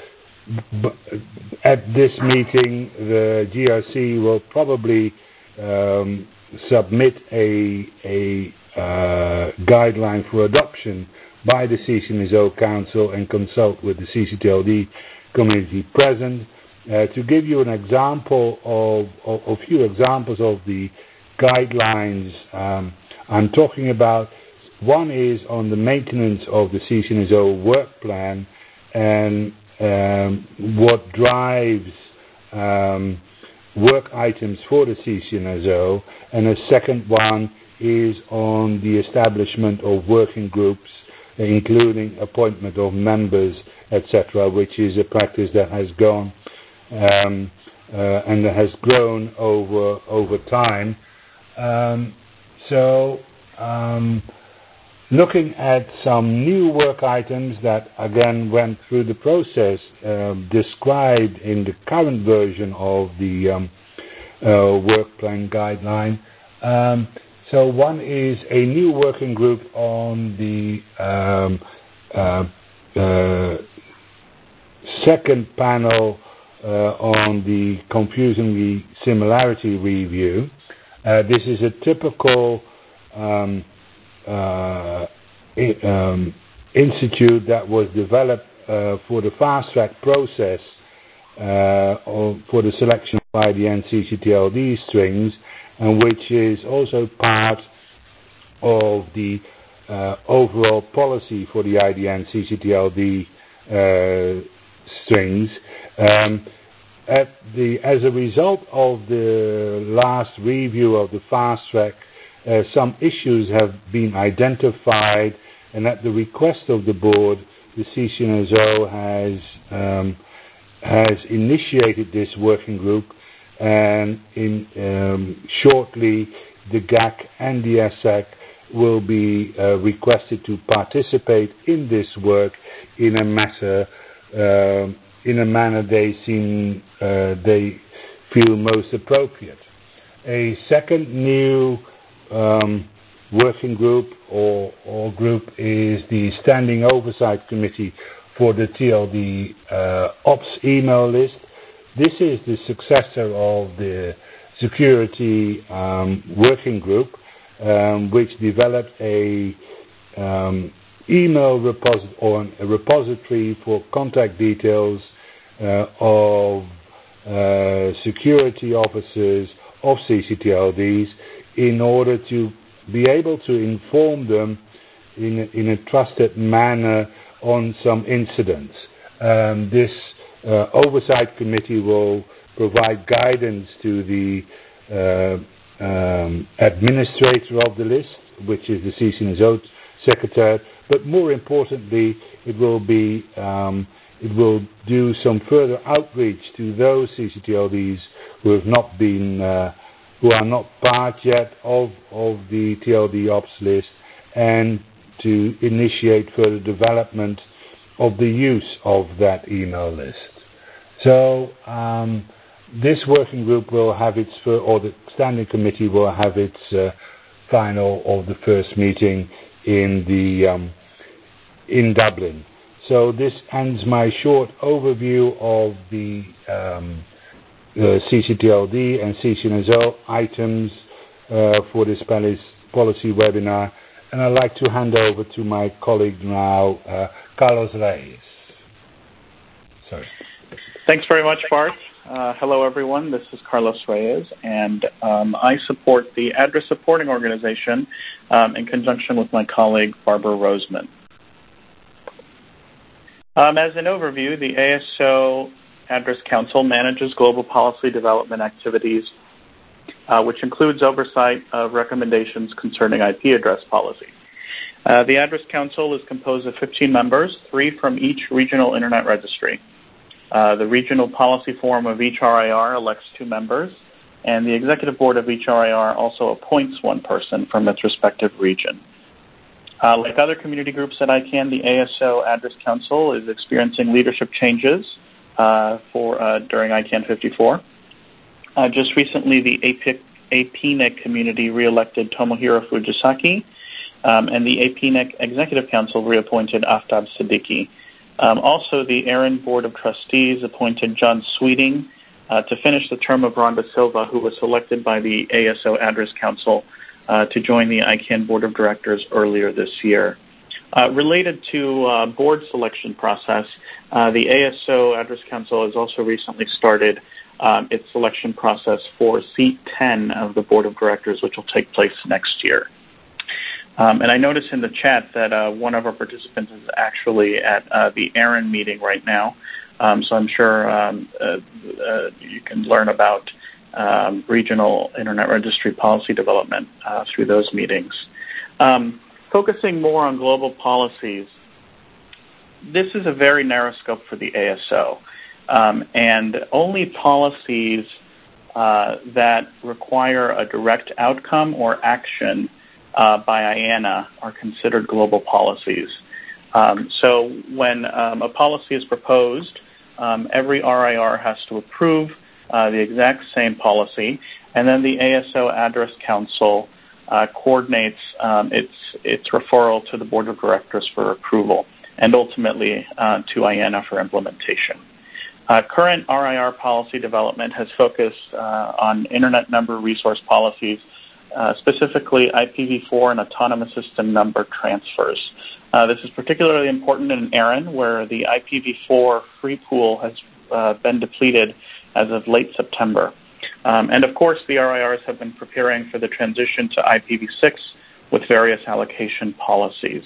b- at this meeting, the G R C will probably um, submit a a uh, guideline for adoption by the C C N S O Council and consult with the C C T L D community present. Uh, to give you an example of, of a few examples of the guidelines um, I'm talking about, one is on the maintenance of the C C N S O work plan and um, what drives um, work items for the C C N S O, and a second one is on the establishment of working groups, including appointment of members, et cetera, which is a practice that has gone um, uh, and that has grown over over time. Um, so, um, looking at some new work items that again went through the process um, described in the current version of the um, uh, work plan guideline. Um, so one is a new working group on the um, uh, uh, second panel uh, on the confusingly similarity review. Uh, this is a typical um, uh, um, institute that was developed uh, for the fast track process uh, for the selection of I D N C C T L D strings, and which is also part of the uh, overall policy for the I D N C C T L D uh, strings. Um, at the, as a result of the last review of the fast track, uh, some issues have been identified, and at the request of the board, the C C N S O has um, has initiated this working group, and in um, shortly the G A C and the S A C will be uh, requested to participate in this work in a matter uh, in a manner they seem uh, they feel most appropriate. A second new um, working group or, or group is the Standing Oversight Committee for the T L D uh, Ops email list. This is the successor of the Security um, Working Group, um, which developed a um, email reposit- or a repository for contact details uh, of uh, security officers of C C T L Ds in order to be able to inform them in a, in a trusted manner on some incidents. Um, this uh, oversight committee will provide guidance to the uh, um, administrator of the list, which is the C C N S O secretary, but more importantly, it will be um, it will do some further outreach to those C C T L Ds who have not been uh, who are not part yet of of the T L D Ops list, and to initiate further development of the use of that email list. So um, this working group will have its, or the standing committee will have its uh, final of the first meeting in the um, in Dublin. So this ends my short overview of the um, uh, C C T L D and C C N S O items uh, for this policy webinar. and I'd like to hand over to my colleague now, uh, Carlos Reyes. Sorry. Thanks very much, Bart. Uh, hello, everyone. This is Carlos Reyes, and um, I support the Address Supporting Organization um, in conjunction with my colleague, Barbara Roseman. Um, as an overview, the A S O Address Council manages global policy development activities, uh, which includes oversight of recommendations concerning I P address policy. Uh, the Address Council is composed of fifteen members, three from each regional Internet registry. Uh, the Regional Policy Forum of each R I R elects two members, and the Executive Board of each R I R also appoints one person from its respective region. Uh, like other community groups at I CANN, the A S O Address Council is experiencing leadership changes uh, for uh, during I CANN fifty-four. Uh, just recently, the A P N I C community reelected Tomohiro Fujisaki, um, and the A P N I C Executive Council reappointed Aftab Siddiqui. Um, also, the ARIN Board of Trustees appointed John Sweeting uh, to finish the term of Rhonda Silva, who was selected by the A S O Address Council uh, to join the I CANN Board of Directors earlier this year. Uh, related to uh, board selection process, uh, the A S O Address Council has also recently started um, its selection process for seat ten of the Board of Directors, which will take place next year. Um, and I noticed in the chat that uh, one of our participants is actually at uh, the ARIN meeting right now, um, so I'm sure um, uh, uh, you can learn about um, regional Internet Registry policy development uh, through those meetings. Um, focusing more on global policies, this is a very narrow scope for the A S O, um, and only policies uh, that require a direct outcome or action Uh, by I A N A are considered global policies. Um, so when um, a policy is proposed, um, every R I R has to approve uh, the exact same policy, and then the A S O Address Council uh, coordinates um, its its referral to the Board of Directors for approval, and ultimately uh, to I A N A for implementation. Uh, current R I R policy development has focused uh, on Internet number resource policies, Uh, specifically I P v four and autonomous system number transfers. Uh, this is particularly important in ARIN, where the I P v four free pool has uh, been depleted as of late September. Um, and of course, the R I Rs have been preparing for the transition to I P v six with various allocation policies.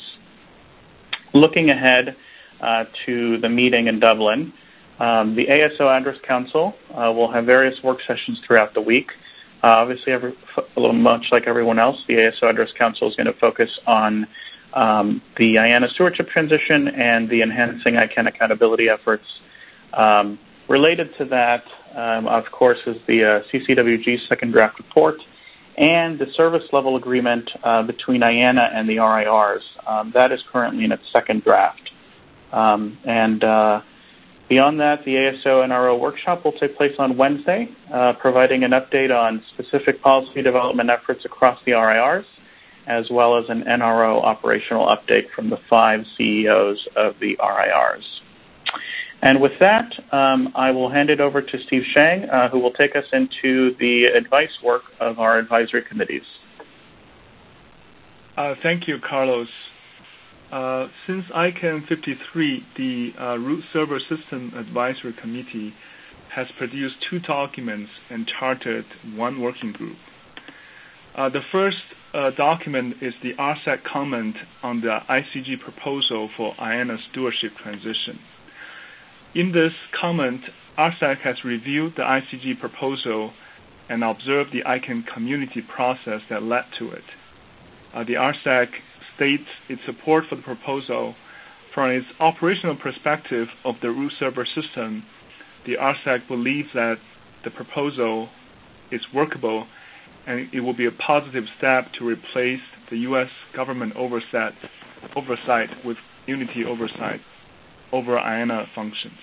Looking ahead uh, to the meeting in Dublin, um, the A S O Address Council uh, will have various work sessions throughout the week. Uh, obviously, every, a little much like everyone else, the A S O Address Council is going to focus on um, the I A N A stewardship transition and the enhancing I CANN accountability efforts. Um, related to that, um, of course, is the uh, C C W G second draft report and the service level agreement uh, between I A N A and the R I Rs. Um, that is currently in its second draft. Um, and uh, Beyond that, the A S O N R O workshop will take place on Wednesday, uh, providing an update on specific policy development efforts across the R I Rs, as well as an N R O operational update from the five C E Os of the R I Rs. And with that, um, I will hand it over to Steve Shang, uh, who will take us into the advice work of our advisory committees. Uh, thank you, Carlos. Uh, since I CANN fifty-three, the uh, Root Server System Advisory Committee has produced two documents and chartered one working group. Uh, the first uh, document is the R S A C comment on the I C G proposal for I A N A stewardship transition. In this comment, R S A C has reviewed the I C G proposal and observed the I CANN community process that led to it. Uh, the R S A C states its support for the proposal. From its operational perspective of the root server system, the R S A C believes that the proposal is workable and it will be a positive step to replace the U S government oversight, oversight with unity oversight over I A N A functions.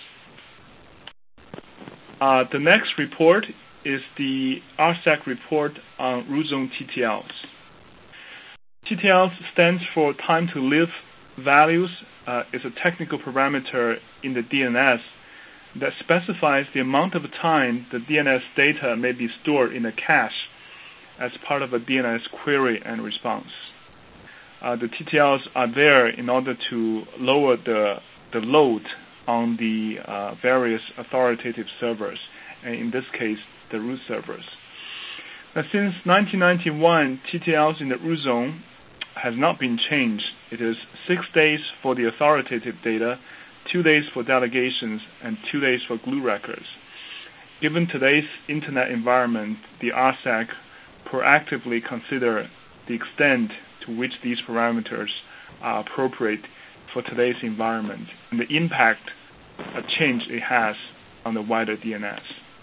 Uh, the next report is the R S A C report on root zone T T Ls. T T Ls stands for time to live values. Uh, is a technical parameter in the D N S that specifies the amount of time the D N S data may be stored in a cache as part of a D N S query and response. Uh, the T T Ls are there in order to lower the the load on the uh, various authoritative servers, and in this case, the root servers. Now, since nineteen ninety-one, T T Ls in the root zone has not been changed. It is six days for the authoritative data, two days for delegations, and two days for glue records. Given today's internet environment, the R S A C proactively consider the extent to which these parameters are appropriate for today's environment and the impact a change it has on the wider D N S.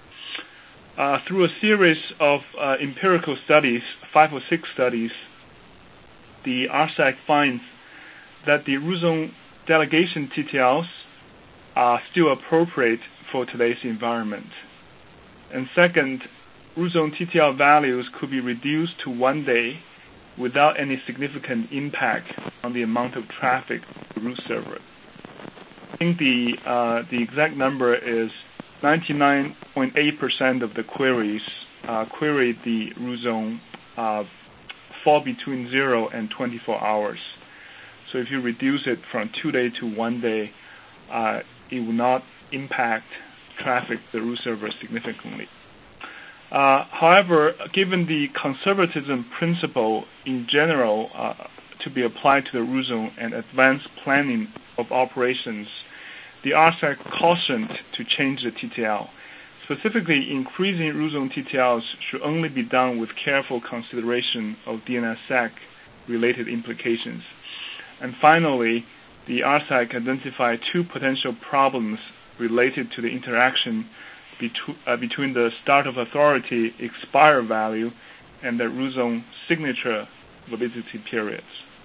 Uh, through a series of uh, empirical studies, five or six studies, the R S A C finds that the root zone delegation T T Ls are still appropriate for today's environment. And second, root zone T T L values could be reduced to one day without any significant impact on the amount of traffic to the root server. I think the uh, the exact number is ninety-nine point eight percent of the queries uh, queried the root zone uh, fall between zero and twenty-four hours. So if you reduce it from two day to one day, uh, it will not impact traffic to the root server significantly. Uh, however, given the conservatism principle in general uh, to be applied to the root zone and advanced planning of operations, the R S A C cautioned to change the T T L. Specifically, increasing root zone T T Ls should only be done with careful consideration of D N S S E C-related implications. And finally, the R S A C identified two potential problems related to the interaction betw uh, between the start of authority expire value and the root zone signature validity periods.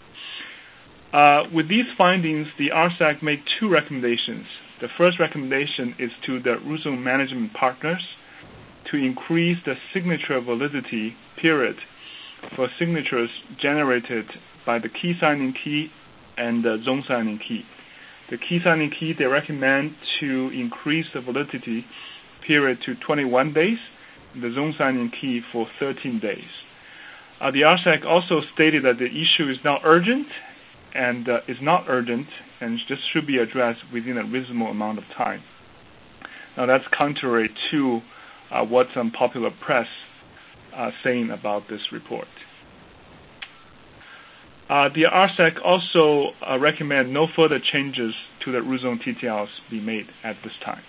Uh, with these findings, the R S A C made two recommendations. The first recommendation is to the root zone management partners to increase the signature validity period for signatures generated by the key signing key and the zone signing key. The key signing key, they recommend to increase the validity period to twenty-one days, the zone signing key for thirteen days. Uh, the R S A C also stated that the issue is not urgent and uh, is not urgent and just should be addressed within a reasonable amount of time. Now that's contrary to uh, what some popular press are saying about this report. Uh, the R S A C also uh, recommend no further changes to the root zone T T Ls be made at this time.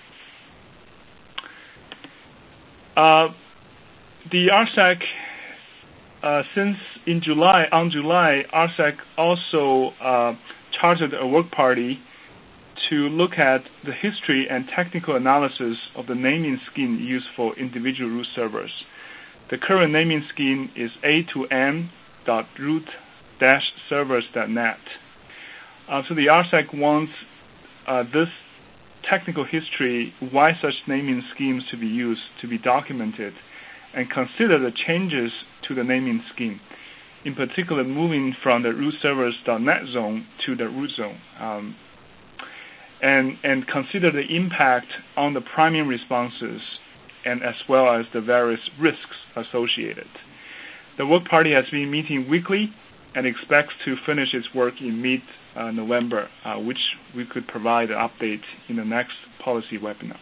Uh, the R S A C, uh, since in July, on July, R S A C also uh, chartered a work party to look at the history and technical analysis of the naming scheme used for individual root servers. The current naming scheme is A to M dot root dash servers dot net. Uh, so the R S A C wants uh, this technical history, why such naming schemes to be used, to be documented, and consider the changes to the naming scheme, in particular moving from the root servers dot net zone to the root zone, um, and, and consider the impact on the priming responses and as well as the various risks associated. The work party has been meeting weekly and expects to finish its work in mid-November, uh, uh, which we could provide an update in the next policy webinar.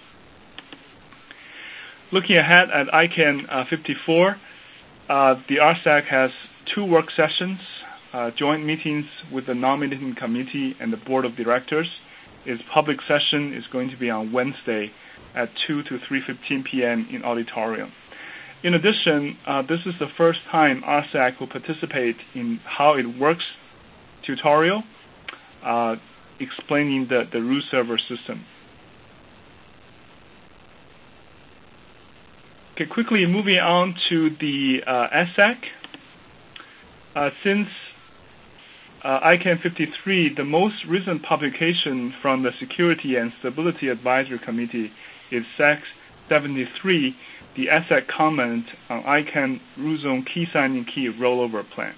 Looking ahead at I CANN uh, fifty-four, uh, the R S A C has two work sessions, uh, joint meetings with the nominating committee and the board of directors. Its public session is going to be on Wednesday at two to three fifteen p m in auditorium. In addition, uh, this is the first time R S A C will participate in how it works tutorial, uh, explaining the, the root server system. Okay, quickly moving on to the uh, S A C. Uh, since uh, I CANN fifty-three, the most recent publication from the Security and Stability Advisory Committee is S A C seventy-three, the S A C comment on I CANN root zone key signing key rollover plan.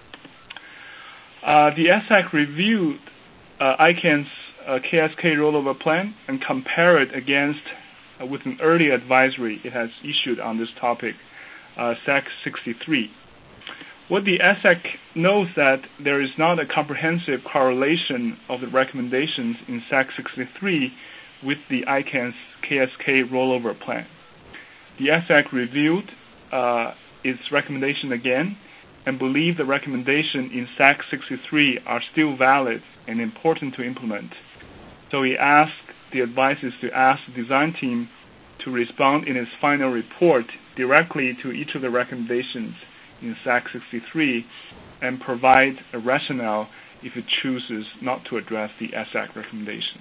Uh, the S A C reviewed uh, I CANN's uh, K S K rollover plan and compare it against uh, with an early advisory it has issued on this topic, uh, S A C sixty-three. What the S A C notes that there is not a comprehensive correlation of the recommendations in S A C sixty-three with the I CAN's K S K rollover plan. The S A C reviewed uh, its recommendation again and believe the recommendation in S A C sixty-three are still valid and important to implement. So he asked, the advice is to ask the design team to respond in its final report directly to each of the recommendations in S A C sixty-three and provide a rationale if it chooses not to address the S A C recommendations.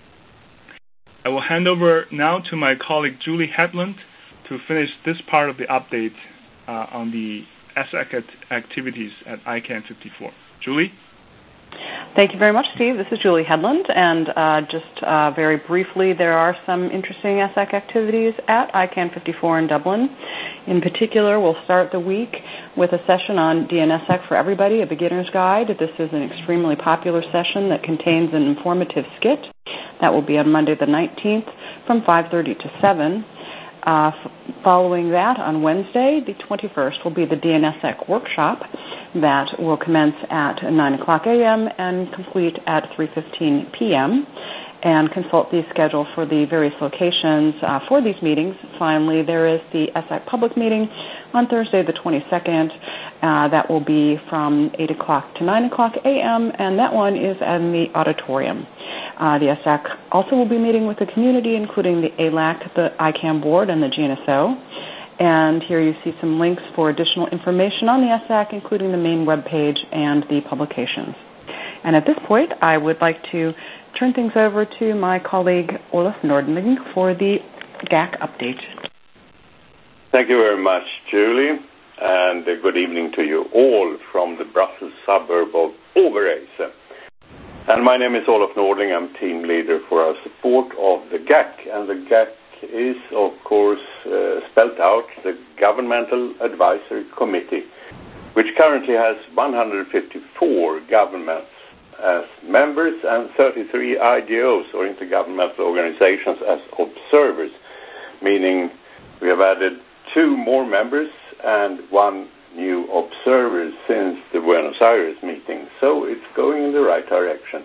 I will hand over now to my colleague Julie Hedlund to finish this part of the update uh, on the S A C activities at I CAN fifty-four. Julie? Thank you very much, Steve. This is Julie Hedlund, and uh, just uh, very briefly, there are some interesting S A C activities at I CAN fifty-four in Dublin. In particular, we'll start the week with a session on D N S S E C for Everybody, a beginner's guide. This is an extremely popular session that contains an informative skit. That will be on Monday the nineteenth from five thirty to seven. Uh, f- following that, on Wednesday, the twenty-first, will be the D N S S E C workshop that will commence at nine o'clock a.m. and complete at three fifteen p.m. and consult the schedule for the various locations uh, for these meetings. Finally, there is the S A C public meeting on Thursday the twenty-second. Uh, that will be from eight o'clock to nine o'clock a.m., and that one is in the auditorium. Uh, the S A C also will be meeting with the community, including the A L A C, the I CAN board, and the G N S O. And here you see some links for additional information on the S A C, including the main webpage and the publications. And at this point, I would like to turn things over to my colleague Olof Nordling for the G A C update. Thank you very much, Julie, and uh, good evening to you all from the Brussels suburb of Overijse. And my name is Olof Nordling. I'm team leader for our support of the G A C, and the G A C is, of course, uh, spelled out the Governmental Advisory Committee, which currently has one hundred fifty-four governments as members and thirty-three I D Os, or intergovernmental organizations, as observers, meaning we have added two more members and one new observer since the Buenos Aires meeting. So it's going in the right direction.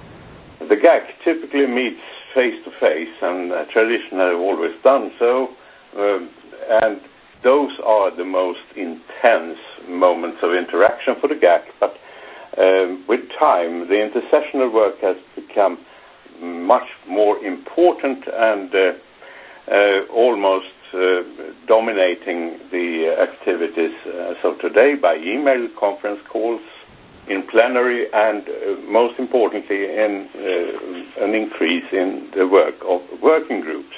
The G A C typically meets face-to-face, and uh, traditionally always done so, um, and those are the most intense moments of interaction for the G A C, but um, with time, the intercessional work has become much more important and uh, uh, almost uh, dominating the activities as of today by email, conference calls, in plenary, and uh, most importantly, in uh, an increase in the work of working groups.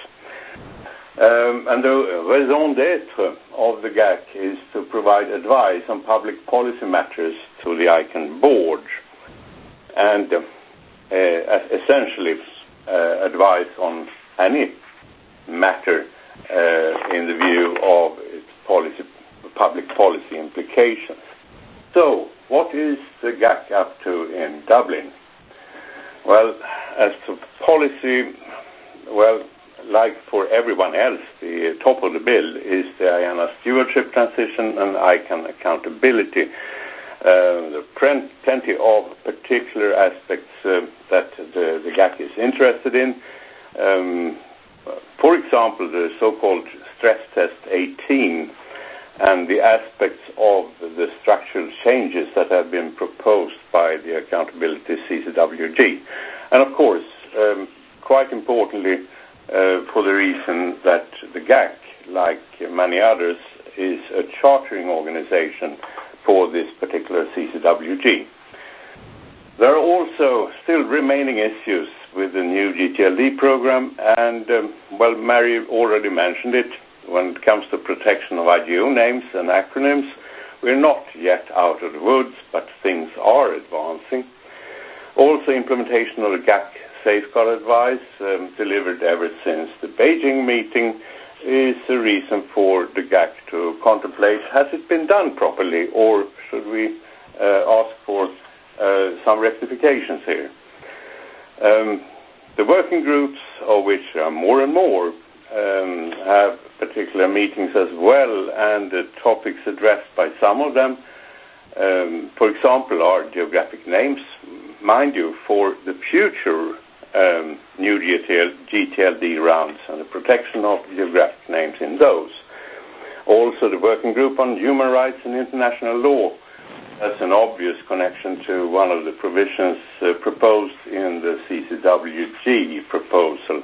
Um, and the raison d'etre of the G A C is to provide advice on public policy matters to the I CAN board, and uh, uh, essentially uh, advice on any matter uh, in the view of its policy, public policy implications. So, what is the G A C up to in Dublin? Well, as to policy, well, like for everyone else, the top of the bill is the I A N A stewardship transition and I CAN accountability. Uh, there are plenty of particular aspects uh, that the, the G A C is interested in. Um, for example, the so-called stress test eighteen and the aspects of the structural changes that have been proposed by the Accountability C C W G. And of course, um, quite importantly, uh, for the reason that the G A C, like many others, is a chartering organization for this particular C C W G. There are also still remaining issues with the new G T L D program, and, um, well, Mary already mentioned it. When it comes to protection of I D O names and acronyms, we're not yet out of the woods, but things are advancing. Also, implementation of the G A C safeguard advice um, delivered ever since the Beijing meeting is a reason for the G A C to contemplate, has it been done properly, or should we uh, ask for uh, some rectifications here? Um, the working groups, of which there are more and more, um, have particular meetings as well, and the topics addressed by some of them um, for example, are geographic names. Mind you, for the future um, new G T L D rounds and the protection of geographic names in those. Also, the Working Group on Human Rights and International Law. That's an obvious connection to one of the provisions uh, proposed in the C C W G proposal.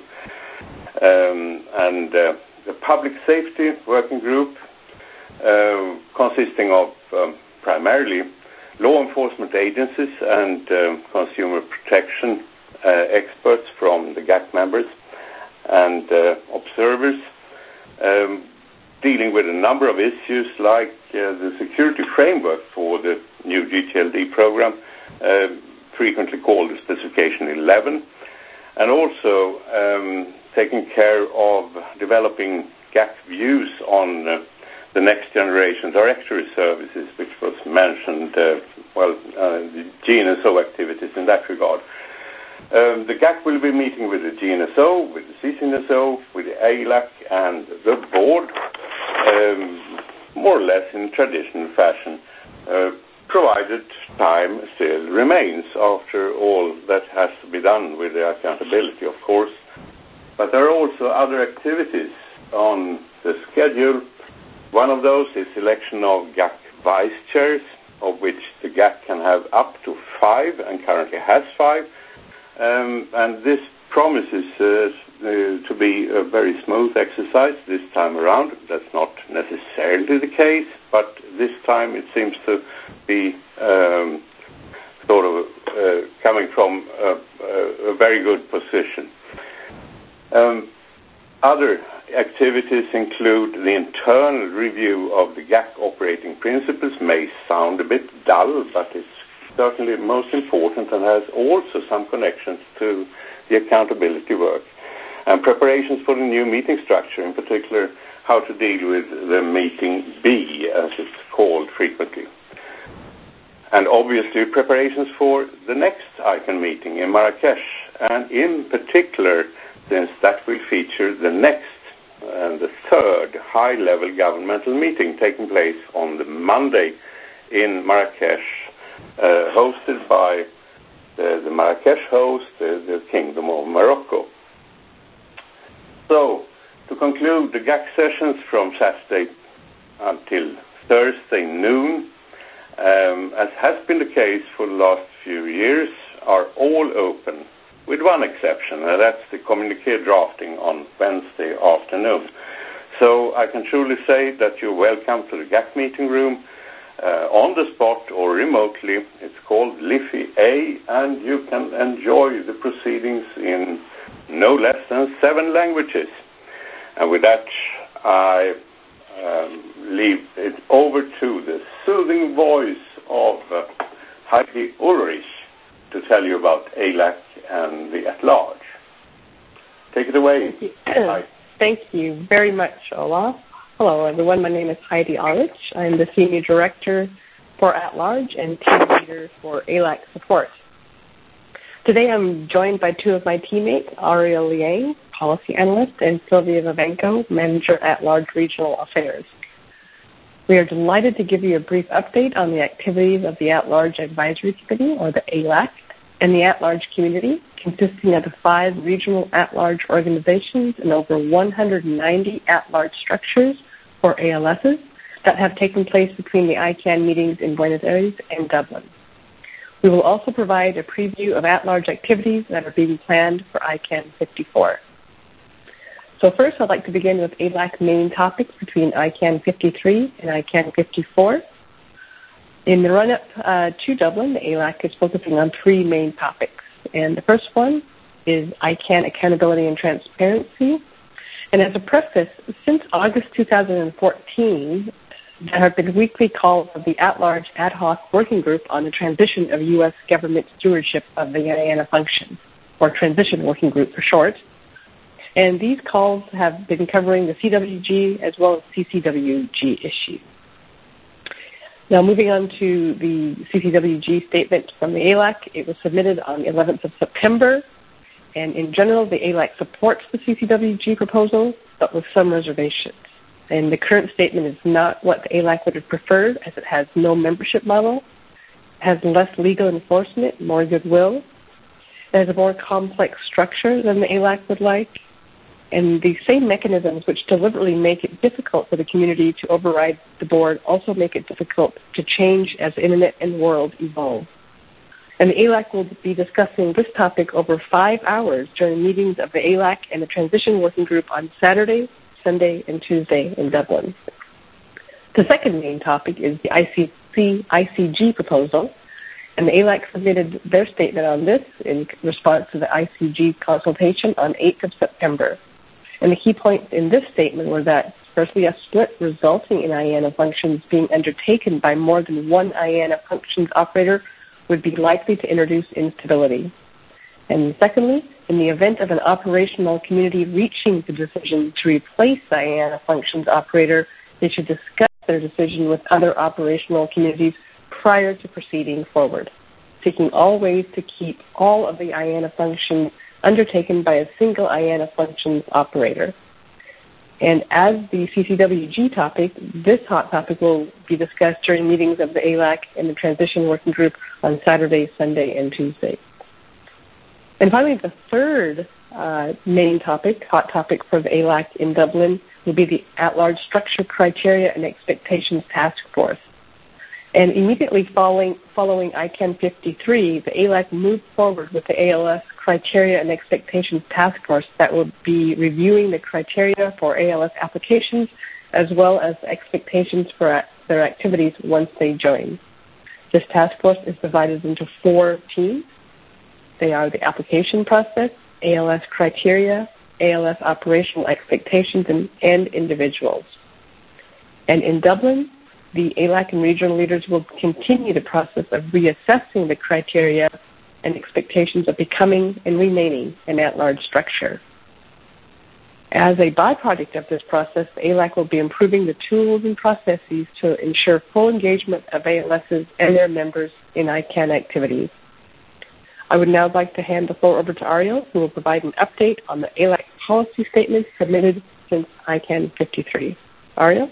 Um, and uh, the Public Safety Working Group, uh, consisting of um, primarily law enforcement agencies and um, consumer protection uh, experts from the G A C members and uh, observers, um, dealing with a number of issues like uh, the security framework for the new G T L D program, uh, frequently called the Specification eleven, and also um, taking care of developing G A C views on uh, the next generation directory services, which was mentioned, uh, well, uh, the G N S O activities in that regard. Um, the G A C will be meeting with the G N S O, with the C C N S O, with the A L A C and the board, um, more or less in traditional fashion, uh, provided time still remains after all that has to be done with the accountability, of course. But there are also other activities on the schedule. One of those is election of G A C vice chairs, of which the G A C can have up to five and currently has five. Um, and this promises uh, uh, to be a very smooth exercise this time around. That's not necessarily the case, but this time it seems to be um, sort of uh, coming from a, a very good position. Um, other activities include the internal review of the G A C operating principles. May sound a bit dull, but it's certainly most important and has also some connections to the accountability work. And preparations for the new meeting structure, in particular, how to deal with the meeting B, as it's called frequently. And obviously, preparations for the next I CAN meeting in Marrakesh, and in particular, since that will feature the next and the third high-level governmental meeting taking place on the Monday in Marrakesh, uh, hosted by the, the Marrakesh host, the, the Kingdom of Morocco. So, to conclude, the G A C sessions from Saturday until Thursday noon, um, as has been the case for the last few years, are all open, with one exception, and that's the communique drafting on Wednesday afternoon. So I can truly say that you're welcome to the G A C meeting room, uh, on the spot or remotely. It's called Liffey A, and you can enjoy the proceedings in no less than seven languages. And with that, I um, leave it over to the soothing voice of uh, Heidi Ulrich to tell you about A L A C and the at-large. Take it away. Thank you. Thank you very much, Olaf. Hello, everyone. My name is Heidi Ulrich. I'm the Senior Director for At-Large and Team Leader for A L A C Support. Today I'm joined by two of my teammates, Ariel Liang, Policy Analyst, and Sylvia Vavenko, Manager At-Large Regional Affairs. We are delighted to give you a brief update on the activities of the At-Large Advisory Committee, or the A L A C, and the At-Large community, consisting of the five regional At-Large organizations and over one hundred ninety At-Large structures, or A L Ss, that have taken place between the I CAN meetings in Buenos Aires and Dublin. We will also provide a preview of at-large activities that are being planned for I CAN fifty-four. So first, I'd like to begin with A L A C main topics between I CAN fifty-three and I CAN fifty-four. In the run-up uh, to Dublin, the A L A C is focusing on three main topics. And the first one is I CAN accountability and transparency. And as a preface, since August two thousand fourteen, there have been weekly calls of the At-Large Ad Hoc Working Group on the transition of U S government stewardship of the I A N A function, or Transition Working Group for short. And these calls have been covering the C W G as well as C C W G issues. Now, moving on to the C C W G statement from the A L A C, it was submitted on the eleventh of September. And in general, the A L A C supports the C C W G proposal, but with some reservations. and the current statement is not what the A L A C would have preferred, as it has no membership model, has less legal enforcement, more goodwill. It has a more complex structure than the A L A C would like, and the same mechanisms which deliberately make it difficult for the community to override the board also make it difficult to change as the internet and world evolve. And the A L A C will be discussing this topic over five hours during meetings of the A L A C and the Transition Working Group on Saturday, Sunday, and Tuesday in Dublin. The second main topic is the I C C I C G proposal, and the A L A C submitted their statement on this in response to the I C G consultation on eighth of September. And the key points in this statement were that, firstly, a split resulting in I A N A functions being undertaken by more than one I A N A functions operator would be likely to introduce instability. And secondly, in the event of an operational community reaching the decision to replace the I A N A functions operator, they should discuss their decision with other operational communities prior to proceeding forward, seeking all ways to keep all of the I A N A functions undertaken by a single I A N A functions operator. And as the C C W G topic, this hot topic will be discussed during meetings of the A L A C and the Transition Working Group on Saturday, Sunday, and Tuesday. And finally, the third uh, main topic, hot topic for the A L A C in Dublin, will be the at-large structure criteria and expectations task force. And immediately following, following I CAN fifty-three, the A L A C moved forward with the A L S Criteria and Expectations Task Force that will be reviewing the criteria for A L S applications as well as expectations for their activities once they join. This task force is divided into four teams. They are the application process, A L S criteria, A L S operational expectations, and, and individuals. And in Dublin, the A L A C and regional leaders will continue the process of reassessing the criteria and expectations of becoming and remaining an at-large structure. As a byproduct of this process, the A L A C will be improving the tools and processes to ensure full engagement of A L Ss and their members in I CAN activities. I would now like to hand the floor over to Ariel, who will provide an update on the A L A C policy statements submitted since I CAN fifty-three. Ariel?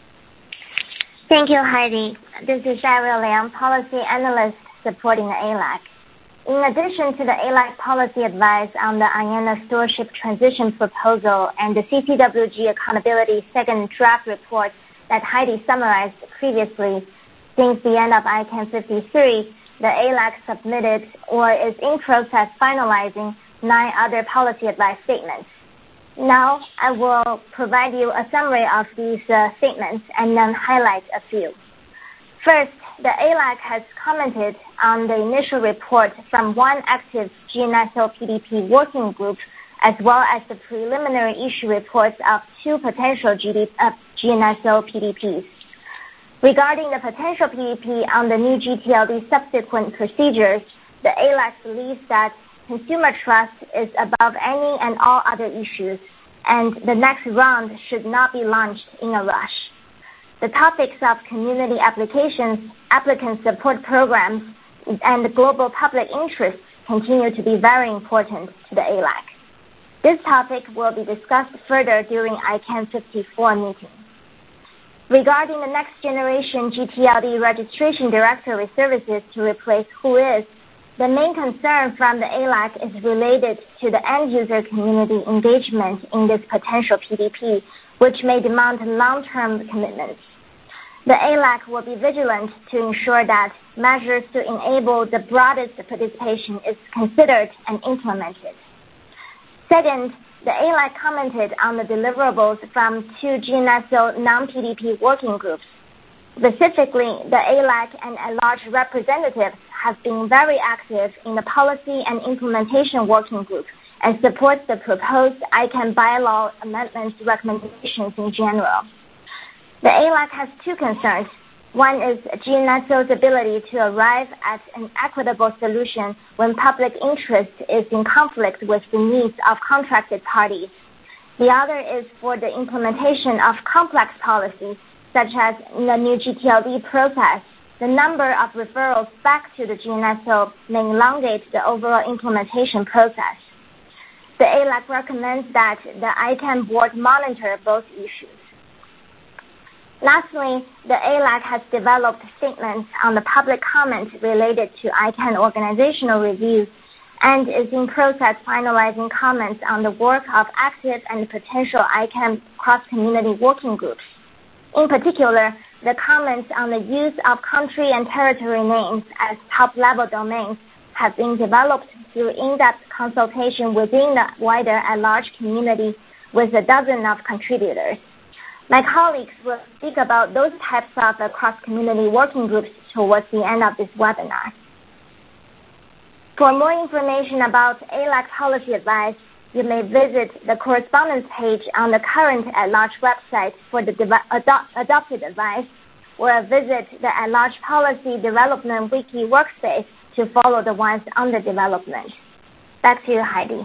Thank you, Heidi. This is Ariel Liang, Policy Analyst supporting the A L A C. In addition to the A L A C policy advice on the I A N A stewardship transition proposal and the C C W G accountability second draft report that Heidi summarized previously, since the end of I CAN fifty-three, the A L A C submitted or is in process finalizing nine other policy advice statements. Now, I will provide you a summary of these uh, statements and then highlight a few. First, the A L A C has commented on the initial report from one active G N S O P D P working group, as well as the preliminary issue reports of two potential G N S O P D Ps. Regarding the potential P D P on the new G T L D subsequent procedures, the A L A C believes that consumer trust is above any and all other issues, and the next round should not be launched in a rush. The topics of community applications, applicant support programs, and the global public interest continue to be very important to the A L A C. This topic will be discussed further during I CAN fifty-four meeting. Regarding the next generation G T L D registration directory services to replace WHOIS, the main concern from the A L A C is related to the end-user community engagement in this potential P D P, which may demand long-term commitments. The A L A C will be vigilant to ensure that measures to enable the broadest participation is considered and implemented. Second, the A L A C commented on the deliverables from two G N S O non-P D P working groups. Specifically, the A L A C and at-large representatives have been very active in the policy and implementation working group and support the proposed I CAN bylaw amendments recommendations in general. The A L A C has two concerns. One is G N S O's ability to arrive at an equitable solution when public interest is in conflict with the needs of contracted parties. The other is for the implementation of complex policies, such as the new G T L D process. The number of referrals back to the G N S O may elongate the overall implementation process. The A L A C recommends that the I CAN board monitor both issues. Lastly, the A L A C has developed statements on the public comment related to I CAN organizational reviews and is in process finalizing comments on the work of active and potential I CAN cross-community working groups. In particular, the comments on the use of country and territory names as top-level domains have been developed through in-depth consultation within the wider at-large community with a dozen of contributors. My colleagues will speak about those types of uh, cross-community working groups towards the end of this webinar. For more information about A L A C policy advice, you may visit the correspondence page on the current at-large website for the de- adopt- adopted advice, or visit the at-large policy development wiki workspace to follow the ones under development. Back to you, Heidi.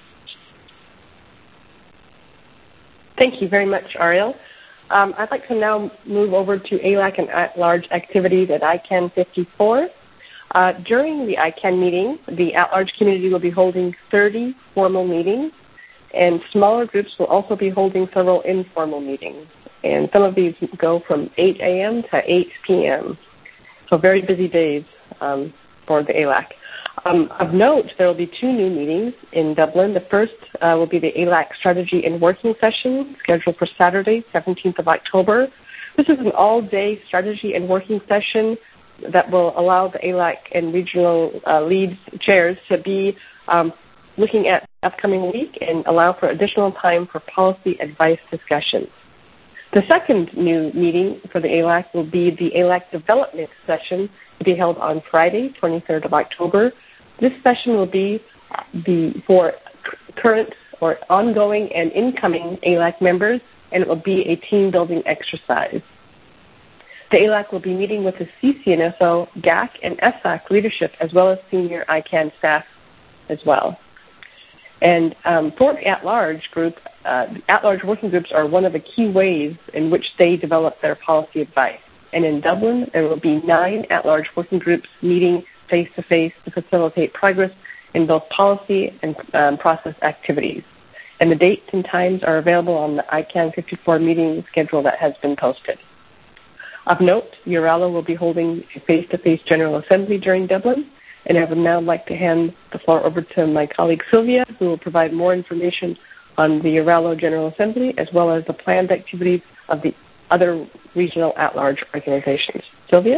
Thank you very much, Ariel. Um, I'd like to now move over to A L A C and at-large activities at I CAN fifty-four. Uh, during the I CAN meeting, the at-large community will be holding thirty formal meetings, and smaller groups will also be holding several informal meetings. And some of these go from eight a.m. to eight p.m., so very busy days um, for the A L A C. Um, of note, there will be two new meetings in Dublin. The first uh, will be the A L A C Strategy and Working Session, scheduled for Saturday, seventeenth of October. This is an all-day strategy and working session that will allow the A L A C and regional uh, leads chairs to be um, looking at the upcoming week and allow for additional time for policy advice discussions. The second new meeting for the A L A C will be the A L A C Development Session to be held on Friday, twenty-third of October. This session will be the, for current or ongoing and incoming A L A C members, and it will be a team-building exercise. The A L A C will be meeting with the C C N S O, G A C, and S A C leadership, as well as senior I CAN staff as well. And um, for the at-large group, uh, at-large working groups are one of the key ways in which they develop their policy advice. And in Dublin, there will be nine at-large working groups meeting face-to-face to facilitate progress in both policy and um, process activities. And the dates and times are available on the I CAN fifty-four meeting schedule that has been posted. Of note, EURALO will be holding a face-to-face General Assembly during Dublin, and I would now like to hand the floor over to my colleague Sylvia, who will provide more information on the EURALO General Assembly, as well as the planned activities of the other regional at-large organizations. Sylvia?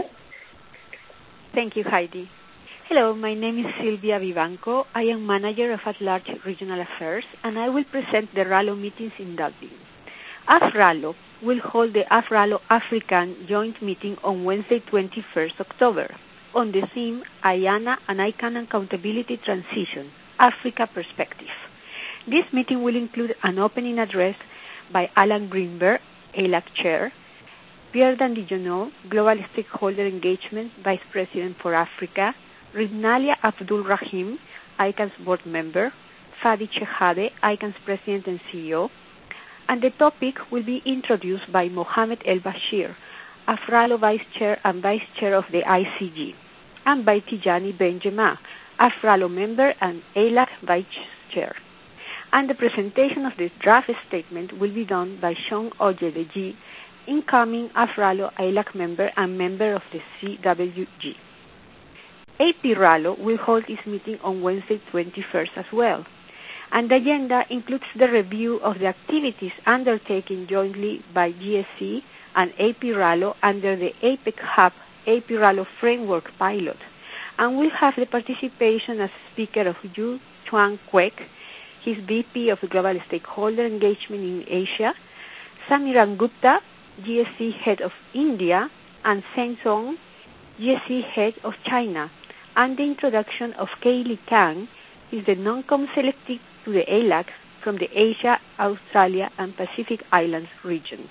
Thank you, Heidi. Hello, my name is Silvia Vivanco. I am Manager of At-Large Regional Affairs, and I will present the RALO meetings in Dublin. AFRALO will hold the AFRALO African Joint Meeting on Wednesday, twenty-first of October, on the theme IANA and I CAN Accountability Transition, Africa Perspective. This meeting will include an opening address by Alan Greenberg, A L A C Chair, Pierre Dandillonneau, Global Stakeholder Engagement Vice President for Africa, Ridnalia Abdul Rahim, I CAN's Board Member, Fadi Chehade, I CAN's President and C E O, and the topic will be introduced by Mohamed El Bashir, AFRALO Vice Chair and Vice Chair of the I C G, and by Tijani Benjema, AFRALO Member and A L A C Vice Chair. And the presentation of the draft statement will be done by Sean Oyedeji, incoming AFRALO I L A C member and member of the C W G. A P RALO will hold its meeting on Wednesday, twenty-first as well, and the agenda includes the review of the activities undertaken jointly by G S C and A P RALO under the APEC Hub A P RALO Framework Pilot, and will have the participation as speaker of Yu Chuan Kwek, his V P of Global Stakeholder Engagement in Asia, Samiran Gupta, G S C Head of India, and Zheng Song, G S C Head of China, and the introduction of Kaylee Kang, is the non-com selected to the A L A C from the Asia, Australia, and Pacific Islands region.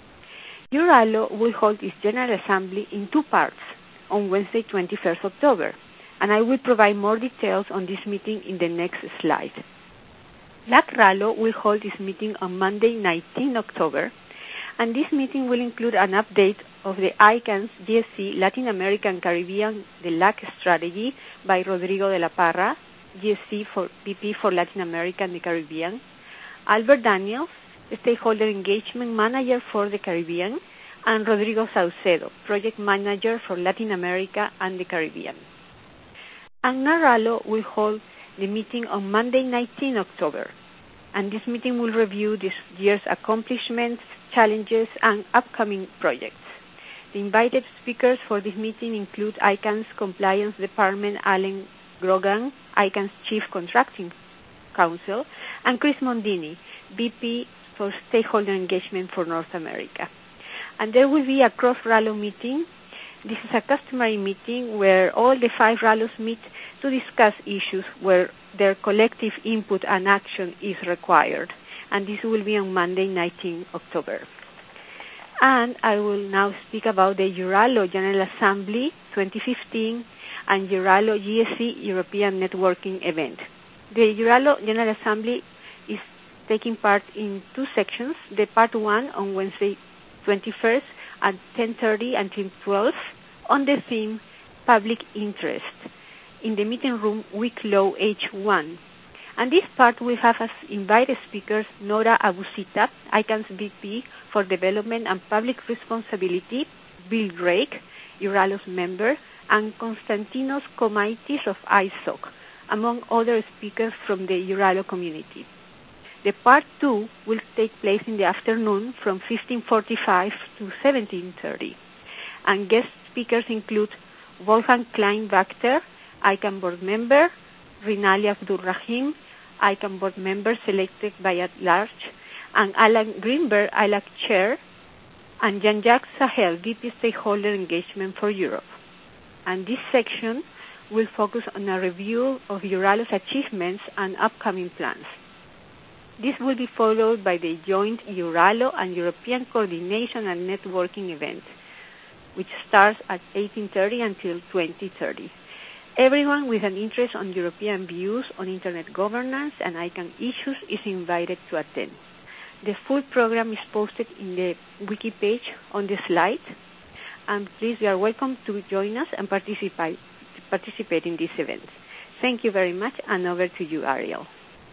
EURALO will hold its General Assembly in two parts on Wednesday, twenty-first of October, and I will provide more details on this meeting in the next slide. LACRALO will hold its meeting on Monday, nineteenth of October, and this meeting will include an update of the I CAN's G S C Latin America and Caribbean, the L A C strategy by Rodrigo de la Parra, G S C for V P for Latin America and the Caribbean, Albert Daniels, Stakeholder Engagement Manager for the Caribbean, and Rodrigo Saucedo, Project Manager for Latin America and the Caribbean. And NARALO will hold the meeting on Monday, nineteenth of October, and this meeting will review this year's accomplishments, challenges, and upcoming projects. The invited speakers for this meeting include I CAN's Compliance Department Allen Grogan, I CAN's Chief Contracting Counsel, and Chris Mondini, V P for Stakeholder Engagement for North America. And there will be a cross-RALO meeting. This is a customary meeting where all the five RALOs meet to discuss issues where their collective input and action is required. And this will be on Monday, nineteenth of October. And I will now speak about the EURALO General Assembly twenty fifteen and EURALO G S C European Networking event. The EURALO General Assembly is taking part in two sections. The part one on Wednesday, twenty-first at ten thirty until twelve on the theme Public Interest in the meeting room Wicklow H one. And this part will have as invited speakers Nora Abusita, I CAN's V P for Development and Public Responsibility, Bill Drake, EURALO's member, and Konstantinos Komaitis of I S O C, among other speakers from the EURALO community. The part two will take place in the afternoon from fifteen forty-five to seventeen thirty. And guest speakers include Wolfgang Klein-Wachter, I CAN board member, Rinali Abdul-Rahim, I CAN board member selected by at large, and Alan Greenberg, I L A C chair, and Jean-Jacques Sahel, V P Stakeholder Engagement for Europe. And this section will focus on a review of EURALO's achievements and upcoming plans. This will be followed by the joint EURALO and European Coordination and Networking event, which starts at eighteen thirty until twenty thirty. Everyone with an interest on European views on Internet governance and I CAN issues is invited to attend. The full program is posted in the wiki page on the slide, and please, you are welcome to join us and participate, participate in this event. Thank you very much, and over to you, Ariel.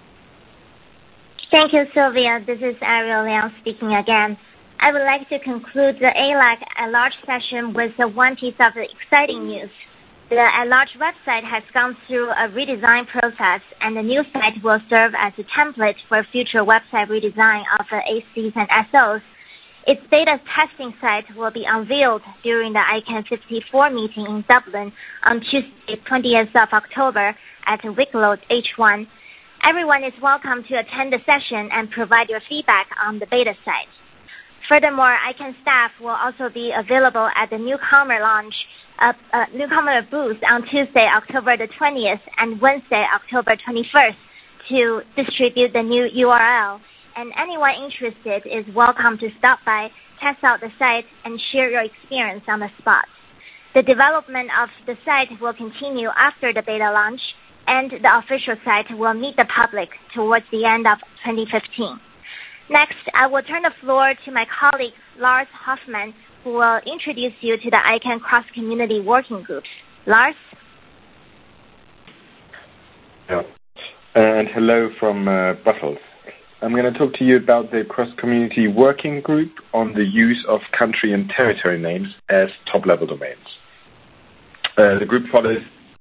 Thank you, Sylvia. This is Ariel Liang speaking again. I would like to conclude the A L A C at-large session with one piece of exciting news. The at-large website has gone through a redesign process, and the new site will serve as a template for future website redesign of the A Cs and S Os. Its beta testing site will be unveiled during the I CAN fifty-four meeting in Dublin on Tuesday, twentieth of October at Wicklow H one. Everyone is welcome to attend the session and provide your feedback on the beta site. Furthermore, I CAN staff will also be available at the newcomer launch, uh, uh, newcomer booth on Tuesday, October the twentieth, and Wednesday, October twenty-first, to distribute the new U R L. And anyone interested is welcome to stop by, test out the site, and share your experience on the spot. The development of the site will continue after the beta launch, and the official site will meet the public towards the end of twenty fifteen. Next, I will turn the floor to my colleague, Lars Hoffman, who will introduce you to the I CAN cross-community working groups. Lars? Yeah. And hello from uh, Brussels. I'm going to talk to you about the cross-community working group on the use of country and territory names as top-level domains. Uh, the group follows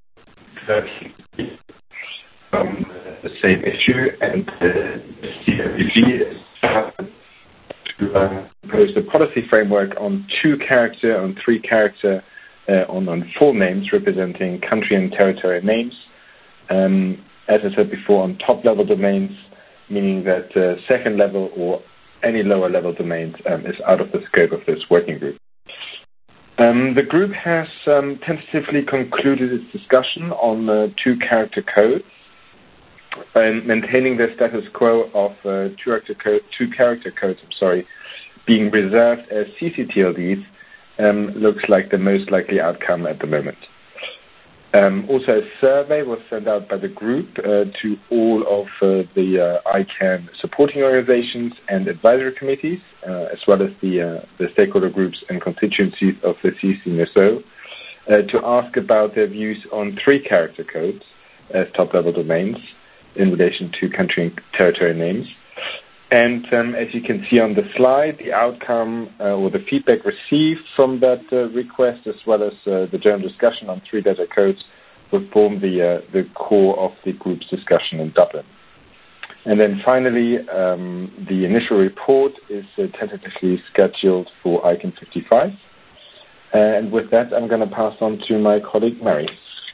um, the same issue, and uh, the C O B G is to uh, propose the policy framework on two-character, on three-character, uh, on, on full names representing country and territory names. Um, as I said before, on top-level domains, meaning that uh, second level or any lower level domains um, is out of the scope of this working group. Um, the group has um, tentatively concluded its discussion on uh, two-character codes, and maintaining the status quo of uh, two-character code, two-character codes, I'm sorry, being reserved as C C T L Ds um, looks like the most likely outcome at the moment. Um, also, a survey was sent out by the group uh, to all of uh, the uh, I CAN supporting organizations and advisory committees, uh, as well as the, uh, the stakeholder groups and constituencies of the C C N S O, uh, to ask about their views on three-character codes as top-level domains in relation to country and territory names. And um, as you can see on the slide, the outcome uh, or the feedback received from that uh, request, as well as uh, the general discussion on three data codes, will form the, uh, the core of the group's discussion in Dublin. And then finally, um, the initial report is uh, tentatively scheduled for I CAN fifty-five. And with that, I'm going to pass on to my colleague, Mary.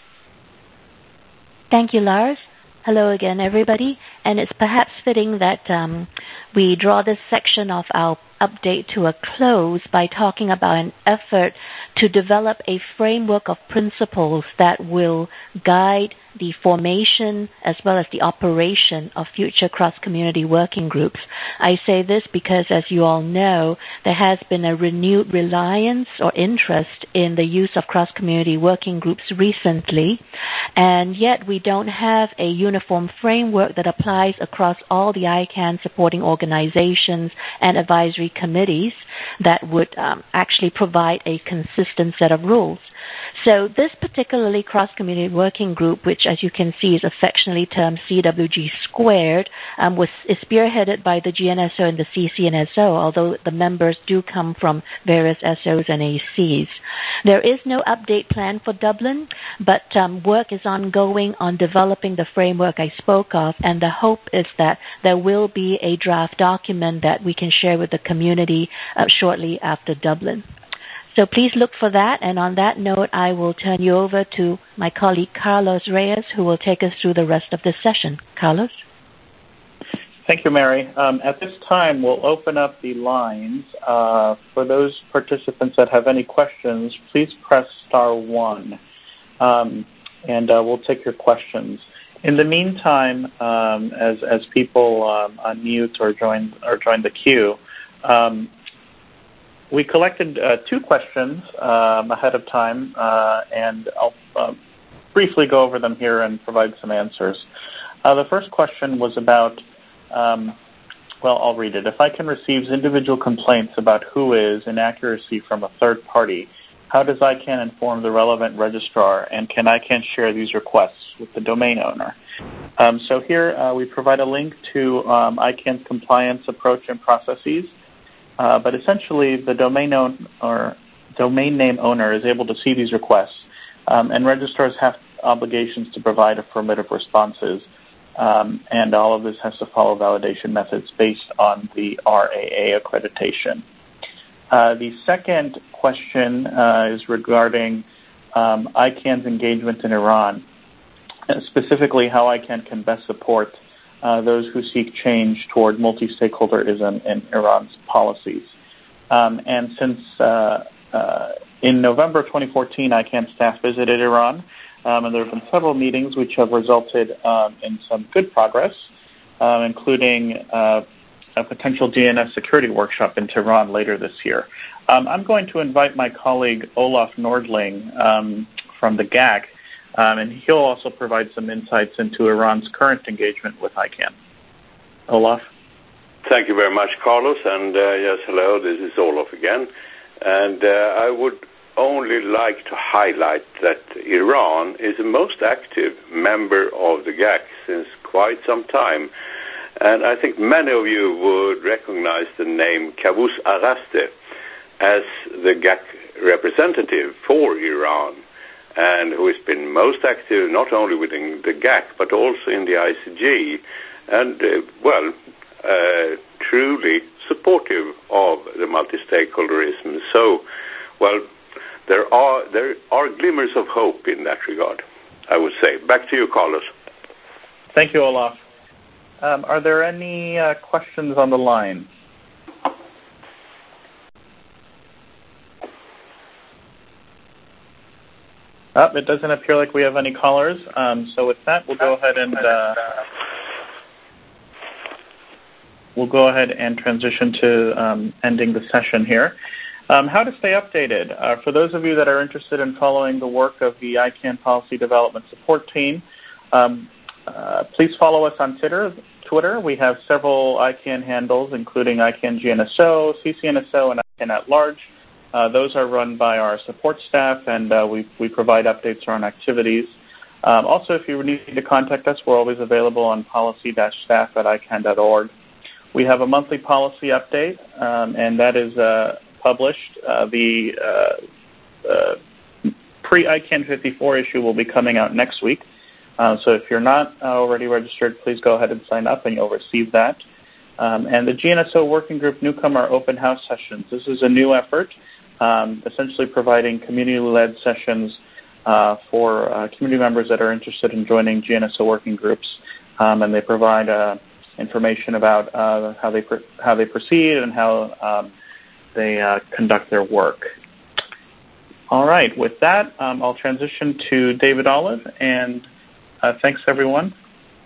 Thank you, Lars. Hello again, everybody. And it's perhaps fitting that um, we draw this section of our update to a close by talking about an effort to develop a framework of principles that will guide the formation as well as the operation of future cross-community working groups. I say this because, as you all know, there has been a renewed reliance or interest in the use of cross-community working groups recently, and yet we don't have a uniform framework that applies across all the I CAN supporting organizations and advisory committees that would um, actually provide a consistent set of rules. So this particularly cross-community working group, which as you can see is affectionately termed C W G squared, um, was is spearheaded by the G N S O and the C C N S O, although the members do come from various S Os and A Cs. There is no update plan for Dublin, but um, work is ongoing on developing the framework I spoke of, and the hope is that there will be a draft document that we can share with the community uh, shortly after Dublin. So please look for that, and on that note, I will turn you over to my colleague Carlos Reyes, who will take us through the rest of this session. Carlos? Thank you, Mary. Um, at this time, we'll open up the lines. Uh, for those participants that have any questions, please press star one, um, and uh, we'll take your questions. In the meantime, um, as as people um, unmute or join or join the queue, um, we collected uh, two questions um, ahead of time, uh, and I'll uh, briefly go over them here and provide some answers. Uh, the first question was about, um, well, I'll read it. If I can receive individual complaints about who is inaccuracy from a third party, how does I CAN inform the relevant registrar, and can I CAN share these requests with the domain owner? Um, so here uh, we provide a link to um, I CAN's compliance approach and processes. Uh, but essentially, the domain own, or domain name owner is able to see these requests, um, and registrars have obligations to provide affirmative responses, um, and all of this has to follow validation methods based on the R A A accreditation. Uh, the second question uh, is regarding um, I CAN's engagement in Iran, specifically how I CAN can best support Uh, those who seek change toward multi-stakeholderism in Iran's policies. Um, and since uh, uh, in November twenty fourteen, I CAN staff visited Iran, um, and there have been several meetings which have resulted um, in some good progress, um, including uh, a potential D N S security workshop in Tehran later this year. Um, I'm going to invite my colleague Olaf Nordling um, from the G A C, Um, and he'll also provide some insights into Iran's current engagement with I CAN. Olaf? Thank you very much, Carlos. And uh, yes, hello, this is Olaf again. And uh, I would only like to highlight that Iran is the most active member of the G A C since quite some time. And I think many of you would recognize the name Kavus Araste as the G A C representative for Iran, and who has been most active not only within the G A C, but also in the I C G, and, uh, well, uh, truly supportive of the multi-stakeholderism. So, well, there are there are glimmers of hope in that regard, I would say. Back to you, Carlos. Thank you, Olaf. Um, are there any uh, questions on the line? Oh, it doesn't appear like we have any callers. Um, so with that, we'll go ahead and uh, we'll go ahead and transition to um, ending the session here. Um, how to stay updated? Uh, for those of you that are interested in following the work of the I CAN Policy Development Support Team, um, uh, please follow us on Twitter. Twitter. We have several I CAN handles, including I CAN G N S O, C C N S O, and I CAN at large. Uh, those are run by our support staff, and uh, we, we provide updates on activities. Um, also, if you need to contact us, we're always available on policy dash staff at I CAN dot org. we have a monthly policy update, um, and that is uh, published. Uh, the uh, uh, pre-I CAN fifty-four issue will be coming out next week. Uh, so if you're not uh, already registered, please go ahead and sign up, and you'll receive that. Um, and the G N S O Working Group Newcomer Open House Sessions. This is a new effort, um, essentially providing community-led sessions uh, for uh, community members that are interested in joining G N S O working groups, um, and they provide uh, information about uh, how they pr how they proceed and how um, they uh, conduct their work. All right, with that, um, I'll transition to David Olive, and uh, thanks, everyone.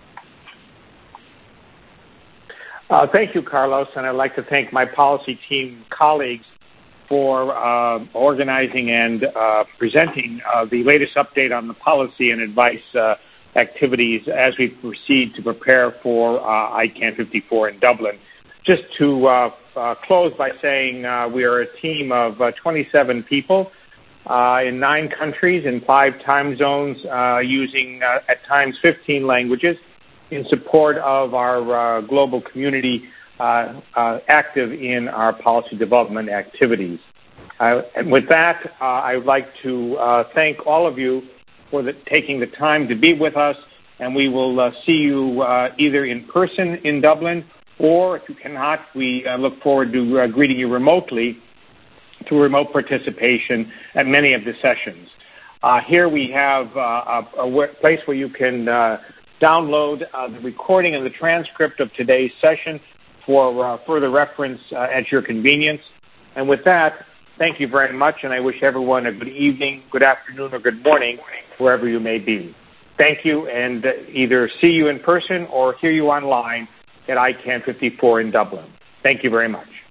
Uh, thank you, Carlos, and I'd like to thank my policy team colleagues for uh, organizing and uh, presenting uh, the latest update on the policy and advice uh, activities as we proceed to prepare for uh, I CAN fifty-four in Dublin. Just to uh, uh, close by saying uh, we are a team of uh, twenty-seven people uh, in nine countries in five time zones uh, using uh, at times fifteen languages in support of our uh, global community uh, uh, active in our policy development activities. Uh, and with that, uh, I would like to uh, thank all of you for the, taking the time to be with us, and we will uh, see you uh, either in person in Dublin, or if you cannot, we uh, look forward to uh, greeting you remotely through remote participation at many of the sessions. Uh, here we have uh, a, a place where you can uh, download uh, the recording and the transcript of today's session for uh, further reference uh, at your convenience. And with that, thank you very much, and I wish everyone a good evening, good afternoon, or good morning, wherever you may be. Thank you, and uh, either see you in person or hear you online at I CAN fifty-four in Dublin. Thank you very much.